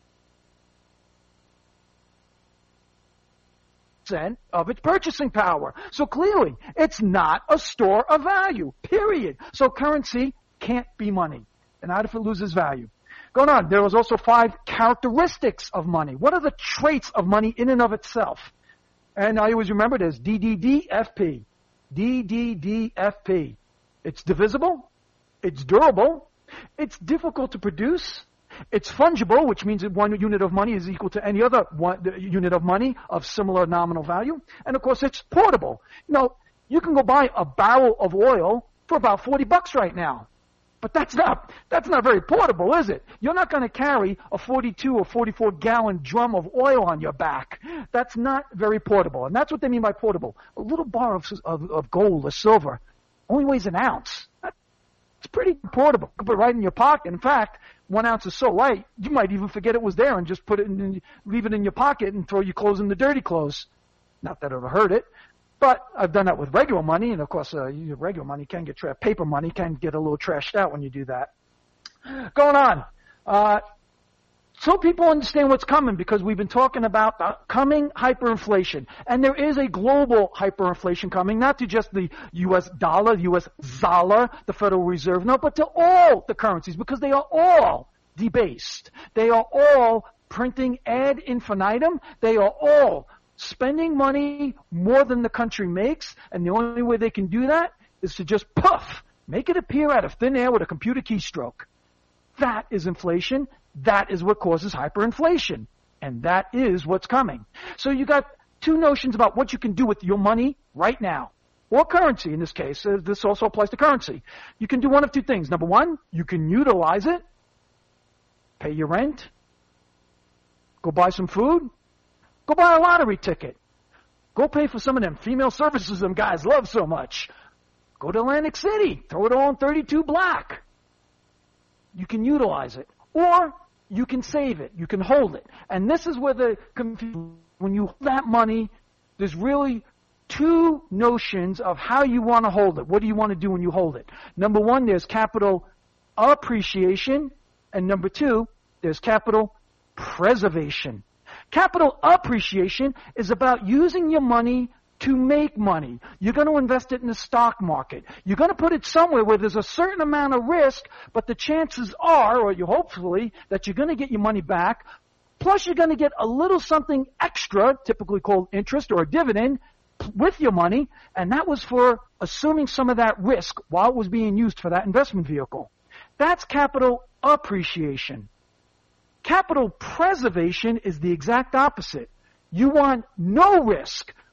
of its purchasing power. So clearly, it's not a store of value, period. So currency can't be money, and not if it loses value. Going on, there was also five characteristics of money. What are the traits of money in and of itself? And I always remember it as D D D F P. D D D F P. It's divisible. It's durable. It's difficult to produce. It's fungible, which means that one unit of money is equal to any other one unit of money of similar nominal value. And of course, it's portable. You know, you can go buy a barrel of oil for about forty bucks right now. But that's not, that's not very portable, is it? You're not going to carry a forty-two or forty-four gallon drum of oil on your back. That's not very portable. And that's what they mean by portable. A little bar of, of, of gold or silver only weighs an ounce. It's pretty portable. You can put it right in your pocket. In fact, one ounce is so light, you might even forget it was there and just put it in, leave it in your pocket and throw your clothes in the dirty clothes. Not that it ever hurt it. But I've done that with regular money, and of course, uh, regular money can get tra- paper money can get a little trashed out when you do that. Going on, uh, so people understand what's coming, because we've been talking about the coming hyperinflation, and there is a global hyperinflation coming, not to just the U S dollar, U S Zala, the Federal Reserve, no, but to all the currencies, because they are all debased. They are all printing ad infinitum. They are all spending money more than the country makes, and the only way they can do that is to just puff, make it appear out of thin air with a computer keystroke. That is inflation. That is what causes hyperinflation, and that is what's coming. So you got two notions about what you can do with your money right now, or currency in this case. Uh, this also applies to currency. You can do one of two things. Number one, you can utilize it, pay your rent, go buy some food, go buy a lottery ticket. Go pay for some of them female services them guys love so much. Go to Atlantic City. Throw it all on thirty-two Black. You can utilize it. Or you can save it. You can hold it. And this is where the confusion, when you hold that money, there's really two notions of how you want to hold it. What do you want to do when you hold it? Number one, there's capital appreciation. And number two, there's capital preservation. Capital appreciation is about using your money to make money. You're going to invest it in the stock market. You're going to put it somewhere where there's a certain amount of risk, but the chances are, or you hopefully, that you're going to get your money back. Plus, you're going to get a little something extra, typically called interest or a dividend, with your money, and that was for assuming some of that risk while it was being used for that investment vehicle. That's capital appreciation. Capital preservation is the exact opposite. You want no risk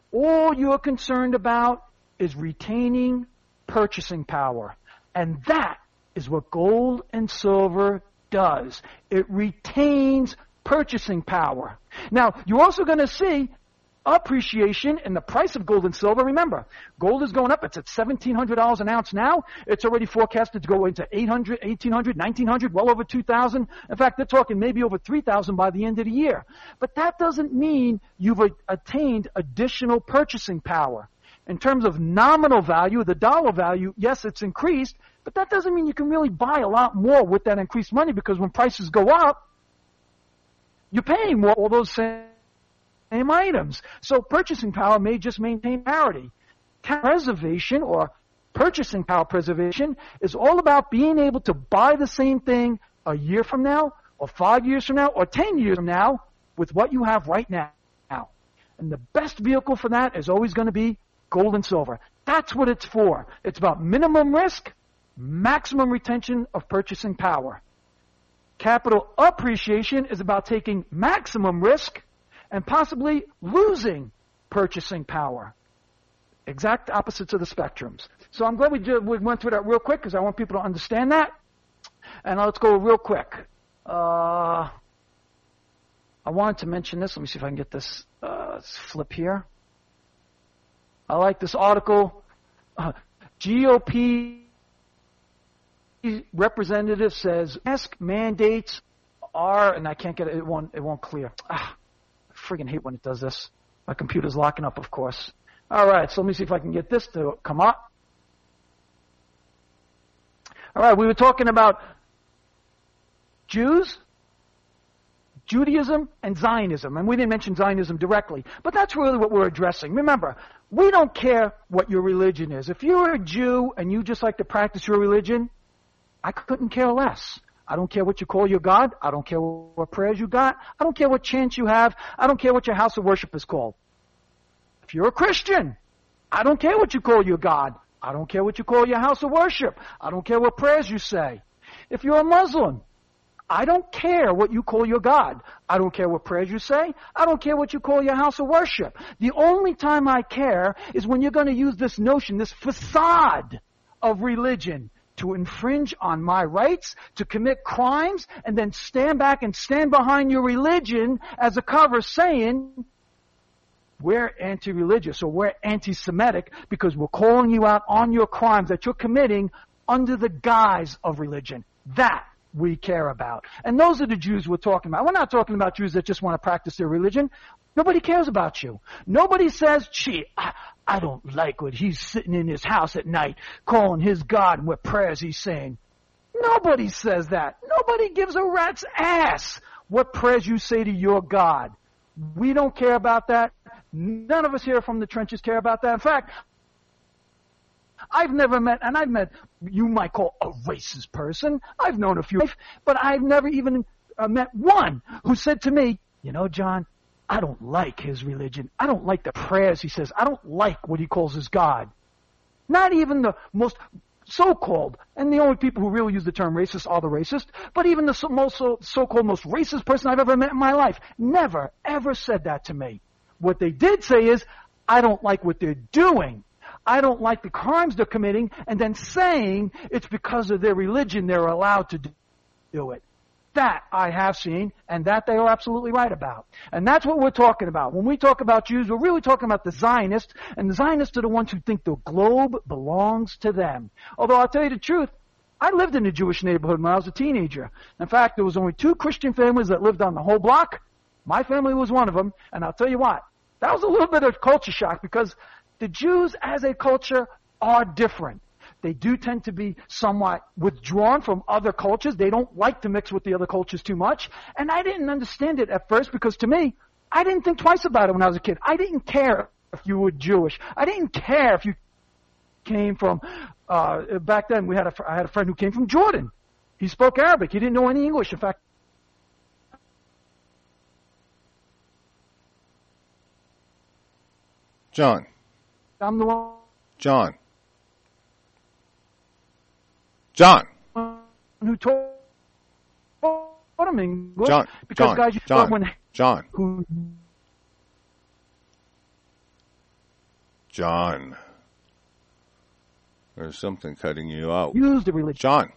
All you're concerned about is retaining purchasing power. And that is what gold and silver does. It retains purchasing power. Now, you're also going to see appreciation in the price of gold and silver. Remember, gold is going up. It's at seventeen hundred dollars an ounce now. It's already forecasted to go into eight hundred, eighteen hundred, nineteen hundred, well over two thousand. In fact, they're talking maybe over three thousand by the end of the year. But that doesn't mean you've a- attained additional purchasing power. In terms of nominal value, the dollar value, yes, it's increased, but that doesn't mean you can really buy a lot more with that increased money, because when prices go up, you're paying more for all those same same items. So purchasing power may just maintain parity. Preservation, or purchasing power preservation, is all about being able to buy the same thing a year from now, or five years from now, or ten years from now with what you have right now. And the best vehicle for that is always going to be gold and silver. That's what it's for. It's about minimum risk, maximum retention of purchasing power. Capital appreciation is about taking maximum risk and possibly losing purchasing power. Exact opposites of the spectrums. So I'm glad we, did, we went through that real quick, because I want people to understand that. And let's go real quick. Uh, I wanted to mention this. Let me see if I can get this. Uh, let's flip here. I like this article. Uh, G O P representative says mask mandates are, and I can't get it. It won't. It won't clear. Ah, I friggin' hate when it does this. My computer's locking up, of course. All right, so let me see if I can get this to come up. All right, we were talking about Jews, Judaism, and Zionism. And we didn't mention Zionism directly, but that's really what we're addressing. Remember, we don't care what your religion is. If you're a Jew and you just like to practice your religion, I couldn't care less. I don't care what you call your God. I don't care what prayers you got. I don't care what chants you have. I don't care what your house of worship is called. If you're a Christian, I don't care what you call your God. I don't care what you call your house of worship. I don't care what prayers you say. If you're a Muslim, I don't care what you call your God. I don't care what prayers you say. I don't care what you call your house of worship. The only time I care is when you're going to use this notion, this facade of religion, to infringe on my rights, to commit crimes, and then stand back and stand behind your religion as a cover saying, we're anti-religious or we're anti-Semitic because we're calling you out on your crimes that you're committing under the guise of religion. That we care about. And those are the Jews we're talking about. We're not talking about Jews that just want to practice their religion. Nobody cares about you. Nobody says, gee, I, I don't like what he's sitting in his house at night calling his God and what prayers he's saying. Nobody says that. Nobody gives a rat's ass what prayers you say to your God. We don't care about that. None of us here from the trenches care about that. In fact, I've never met, and I've met, you might call a racist person. I've known a few, but I've never even uh, met one who said to me, you know, John, I don't like his religion. I don't like the prayers he says. I don't like what he calls his God. Not even the most so-called, and the only people who really use the term racist are the racist, but even the so, most so, so-called most racist person I've ever met in my life never, ever said that to me. What they did say is, I don't like what they're doing. I don't like the crimes they're committing, and then saying it's because of their religion they're allowed to do it. That I have seen, and that they are absolutely right about. And that's what we're talking about. When we talk about Jews, we're really talking about the Zionists, and the Zionists are the ones who think the globe belongs to them. Although I'll tell you the truth, I lived in a Jewish neighborhood when I was a teenager. In fact, there was only two Christian families that lived on the whole block. My family was one of them, and I'll tell you what, that was a little bit of culture shock, because the Jews as a culture are different. They do tend to be somewhat withdrawn from other cultures. They don't like to mix with the other cultures too much. And I didn't understand it at first, because to me, I didn't think twice about it when I was a kid. I didn't care if you were Jewish. I didn't care if you came from, uh, back then we had a, I had a friend who came from Jordan. He spoke Arabic. He didn't know any English. In fact, John. I'm the one. John. John. Who told him English? John. Because John. guys, you John. when John. who John. There's something cutting you out. Use the religion. John.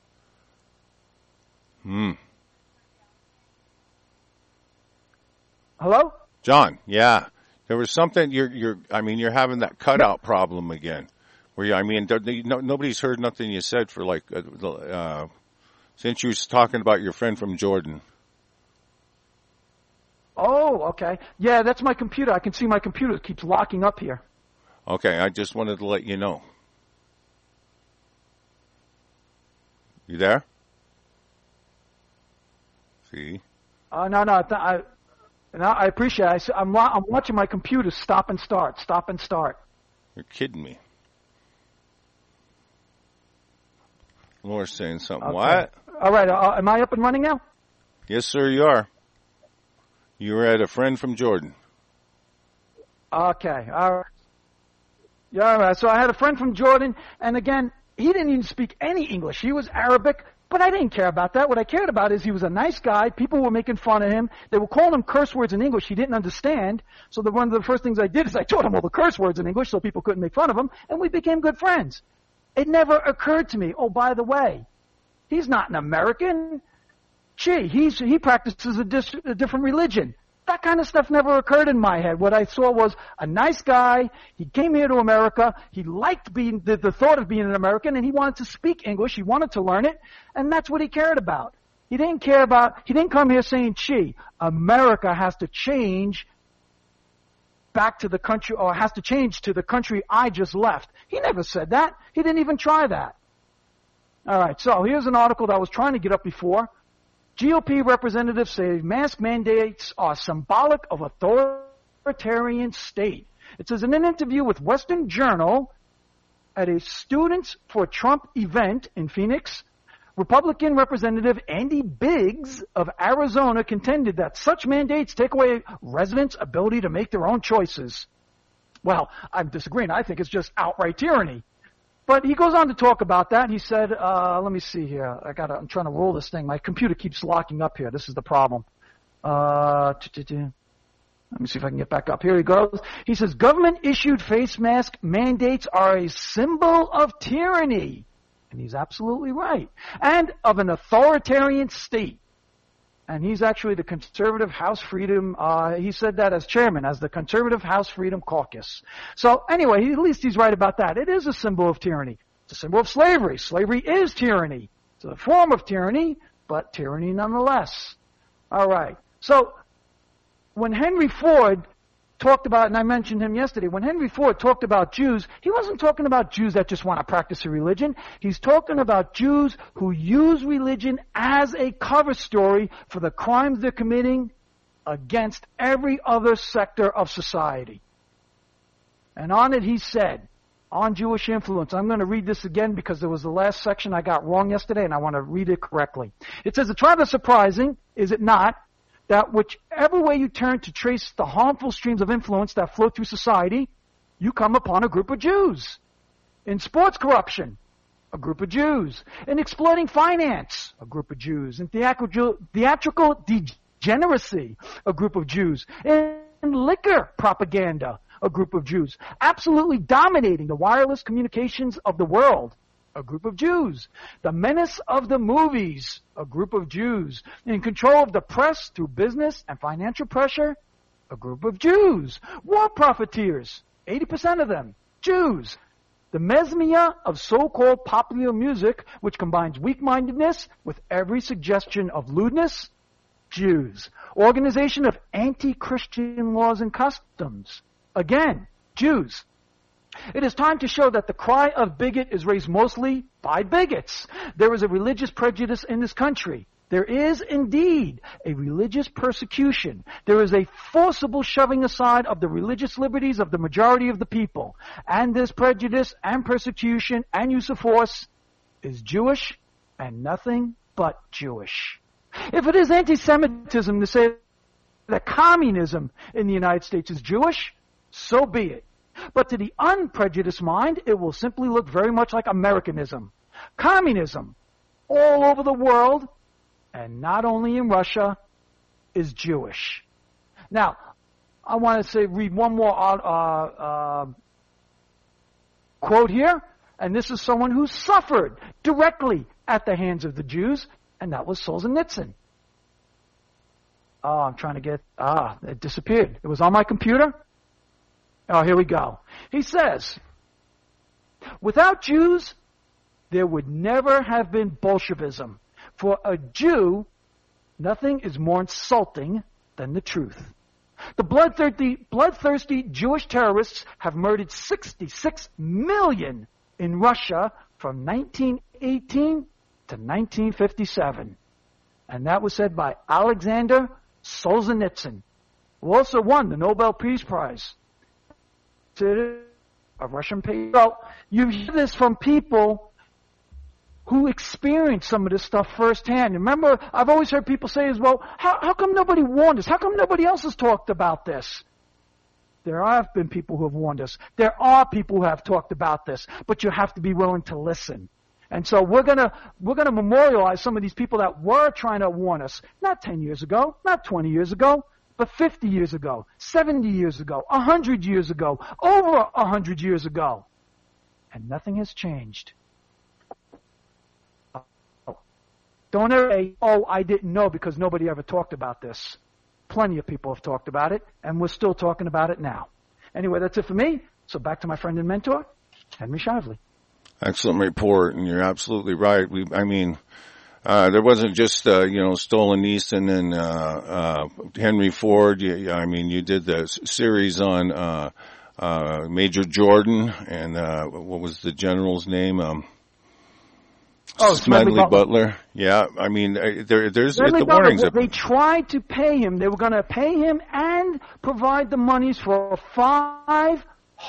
Hmm. Hello? John, yeah. There was something, you're, you're, I mean, you're having that cutout problem again. Where you, I mean, no, nobody's heard nothing you said for like, uh, uh, since you was talking about your friend from Jordan. Oh, okay. Yeah, that's my computer. I can see my computer keeps locking up here. Okay, I just wanted to let you know. You there? See? Uh, no, no, th- I, no, I appreciate it. I, s- I'm, wa- I'm watching my computer stop and start, stop and start. You're kidding me. Laura's saying something. Okay. What? All right, uh, am I up and running now? Yes, sir, you are. You were at a friend from Jordan. Okay, all right. Yeah, all right. So I had a friend from Jordan, and again, he didn't even speak any English. He was Arabic, but I didn't care about that. What I cared about is he was a nice guy. People were making fun of him. They were calling him curse words in English he didn't understand. So the, one of the first things I did is I taught him all the curse words in English so people couldn't make fun of him, and we became good friends. It never occurred to me, oh, by the way, he's not an American. Gee, he's, he practices a, dis, a different religion. That kind of stuff never occurred in my head. What I saw was a nice guy. He came here to America. He liked being the, the thought of being an American, and he wanted to speak English. He wanted to learn it, and that's what he cared about. He didn't care about, he didn't come here saying, gee, America has to change back to the country, or has to change to the country I just left. He never said that. He didn't even try that. All right, so here's an article that I was trying to get up before. G O P representatives say mask mandates are symbolic of authoritarian state. It says in an interview with Western Journal at a Students for Trump event in Phoenix, Republican Representative Andy Biggs of Arizona contended that such mandates take away residents' ability to make their own choices. Well, I'm disagreeing. I think it's just outright tyranny. But he goes on to talk about that. He said, uh, let me see here. I got I'm trying to roll this thing. My computer keeps locking up here. This is the problem. Uh, let me see if I can get back up. Here he goes. He says, government-issued face mask mandates are a symbol of tyranny. And he's absolutely right. And of an authoritarian state. And he's actually the Conservative House Freedom, uh, he said that as chairman, as the Conservative House Freedom Caucus. So anyway, at least he's right about that. It is a symbol of tyranny. It's a symbol of slavery. Slavery is tyranny. It's a form of tyranny, but tyranny nonetheless. All right. So when Henry Ford talked about, and I mentioned him yesterday, when Henry Ford talked about Jews, he wasn't talking about Jews that just want to practice a religion. He's talking about Jews who use religion as a cover story for the crimes they're committing against every other sector of society. And on it he said, on Jewish influence, I'm going to read this again because there was the last section I got wrong yesterday and I want to read it correctly. It says, it's rather surprising, is it not, that whichever way you turn to trace the harmful streams of influence that flow through society, you come upon a group of Jews. In sports corruption, a group of Jews. In exploiting finance, a group of Jews. In theatrical, theatrical degeneracy, a group of Jews. In liquor propaganda, a group of Jews. Absolutely dominating the wireless communications of the world, a group of Jews. The menace of the movies, a group of Jews. In control of the press through business and financial pressure, a group of Jews. War profiteers, eighty percent of them, Jews. The mesmia of so-called popular music, which combines weak-mindedness with every suggestion of lewdness, Jews. Organization of anti-Christian laws and customs, again, Jews. It is time to show that the cry of bigot is raised mostly by bigots. There is a religious prejudice in this country. There is indeed a religious persecution. There is a forcible shoving aside of the religious liberties of the majority of the people. And this prejudice and persecution and use of force is Jewish and nothing but Jewish. If it is anti-Semitism to say that communism in the United States is Jewish, so be it. But to the unprejudiced mind, it will simply look very much like Americanism. Communism, all over the world, and not only in Russia, is Jewish. Now, I want to say, read one more uh, uh, quote here, and this is someone who suffered directly at the hands of the Jews, and that was Solzhenitsyn. Oh, I'm trying to get, ah, it disappeared. It was on my computer. Oh, here we go. He says, without Jews, there would never have been Bolshevism. For a Jew, nothing is more insulting than the truth. The bloodthirsty, bloodthirsty Jewish terrorists have murdered sixty-six million in Russia from nineteen eighteen to nineteen fifty-seven. And that was said by Alexander Solzhenitsyn, who also won the Nobel Peace Prize. A Russian patriot. Well, you hear this from people who experienced some of this stuff firsthand. Remember, I've always heard people say as well, how, how come nobody warned us? How come nobody else has talked about this? There have been people who have warned us. There are people who have talked about this, but you have to be willing to listen. And so we're gonna, we're gonna memorialize some of these people that were trying to warn us, not ten years ago, not twenty years ago, but fifty years ago, seventy years ago, one hundred years ago, over one hundred years ago. And nothing has changed. Oh. Don't ever say, oh, I didn't know because nobody ever talked about this. Plenty of people have talked about it, and we're still talking about it now. Anyway, that's it for me. So back to my friend and mentor, Henry Shively. Excellent report, and you're absolutely right. We, I mean, uh, there wasn't just, uh, you know, Solzhenitsyn and, uh, uh, Henry Ford. You, I mean, you did the series on, uh, uh, Major Jordan and, uh, what was the general's name? Um, Oh, Smedley Butler. Butler. Yeah, I mean, there, there's Smedley the Butler, warnings up. they tried to pay him. They were going to pay him and provide the monies for five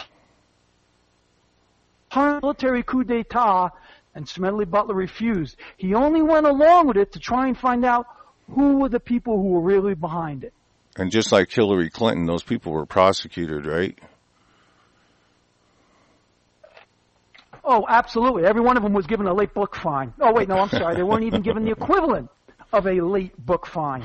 military coup d'etat, and Smedley Butler refused. He only went along with it to try and find out who were the people who were really behind it. And just like Hillary Clinton, those people were prosecuted, right? Oh, absolutely. Every one of them was given a late book fine. Oh, wait, no, I'm sorry. They weren't even given the equivalent of a late book fine.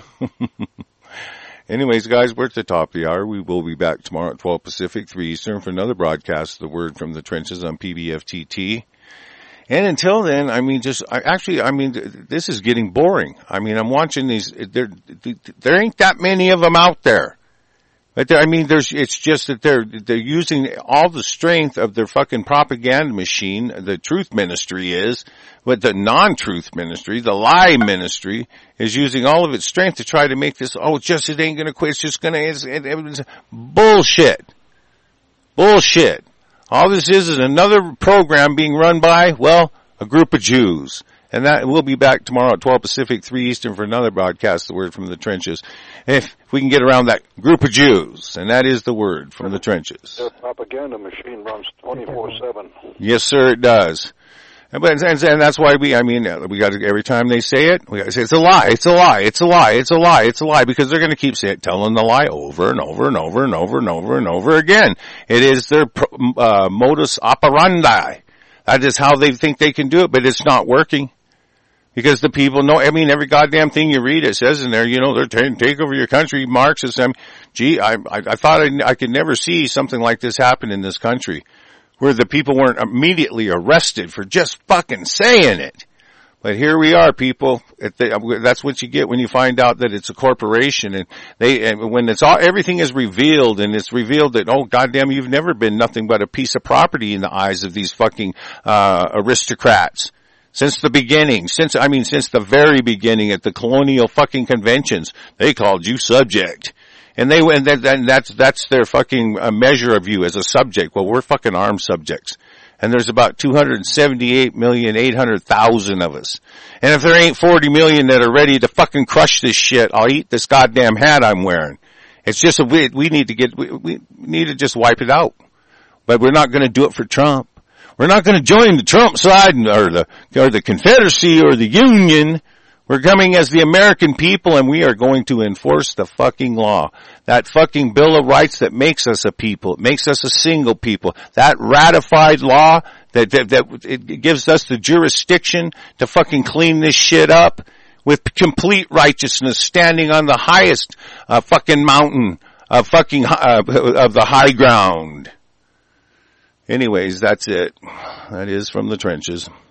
Anyways, guys, we're at the top of the hour. We will be back tomorrow at twelve Pacific, three Eastern for another broadcast of the Word from the Trenches on P B F T T. And until then, I mean, just, I, actually, I mean, this is getting boring. I mean, I'm watching these, there, there ain't that many of them out there. But there, I mean, there's, it's just that they're, they're using all the strength of their fucking propaganda machine. The truth ministry is, but the non-truth ministry, the lie ministry, is using all of its strength to try to make this, oh, just, it ain't gonna quit, it's just gonna, it's, it, it's bullshit. Bullshit. All this is is another program being run by, well, a group of Jews. And that, we'll be back tomorrow at twelve Pacific, three Eastern for another broadcast, the Word from the Trenches. If, if we can get around that group of Jews, and that is the Word from the Trenches. Their propaganda machine runs twenty-four seven. Yes, sir, it does. And, and, and that's why we, I mean, we got to, every time they say it, we got to say, it's a lie, it's a lie, it's a lie, it's a lie, it's a lie, because they're going to keep saying, telling the lie over and over and over and over and over and over again. It is their, uh, modus operandi. That is how they think they can do it, but it's not working. Because the people know, I mean, every goddamn thing you read, it says in there, you know, they're taking, take over your country, Marxists. I mean, gee, I, I, I thought I, I could never see something like this happen in this country, where the people weren't immediately arrested for just fucking saying it. But here we are, people. That's what you get when you find out that it's a corporation, and they, and when it's all, everything is revealed, and it's revealed that, oh, goddamn, you've never been nothing but a piece of property in the eyes of these fucking, uh, aristocrats. Since the beginning, since, I mean, since the very beginning at the colonial fucking conventions, they called you subject. And they, and, that, and that's, that's their fucking uh, measure of you as a subject. Well, we're fucking armed subjects. And there's about two hundred seventy-eight million, eight hundred thousand of us. And if there ain't forty million that are ready to fucking crush this shit, I'll eat this goddamn hat I'm wearing. It's just a, we, we need to get, we, we need to just wipe it out. But we're not gonna do it for Trump. We're not going to join the Trump side or the or the Confederacy or the Union. We're coming as the American people, and we are going to enforce the fucking law. That fucking Bill of Rights that makes us a people, it makes us a single people. That ratified law that that, that it gives us the jurisdiction to fucking clean this shit up with complete righteousness, standing on the highest uh, fucking mountain of fucking uh, of the high ground. Anyways, that's it. That is From the Trenches.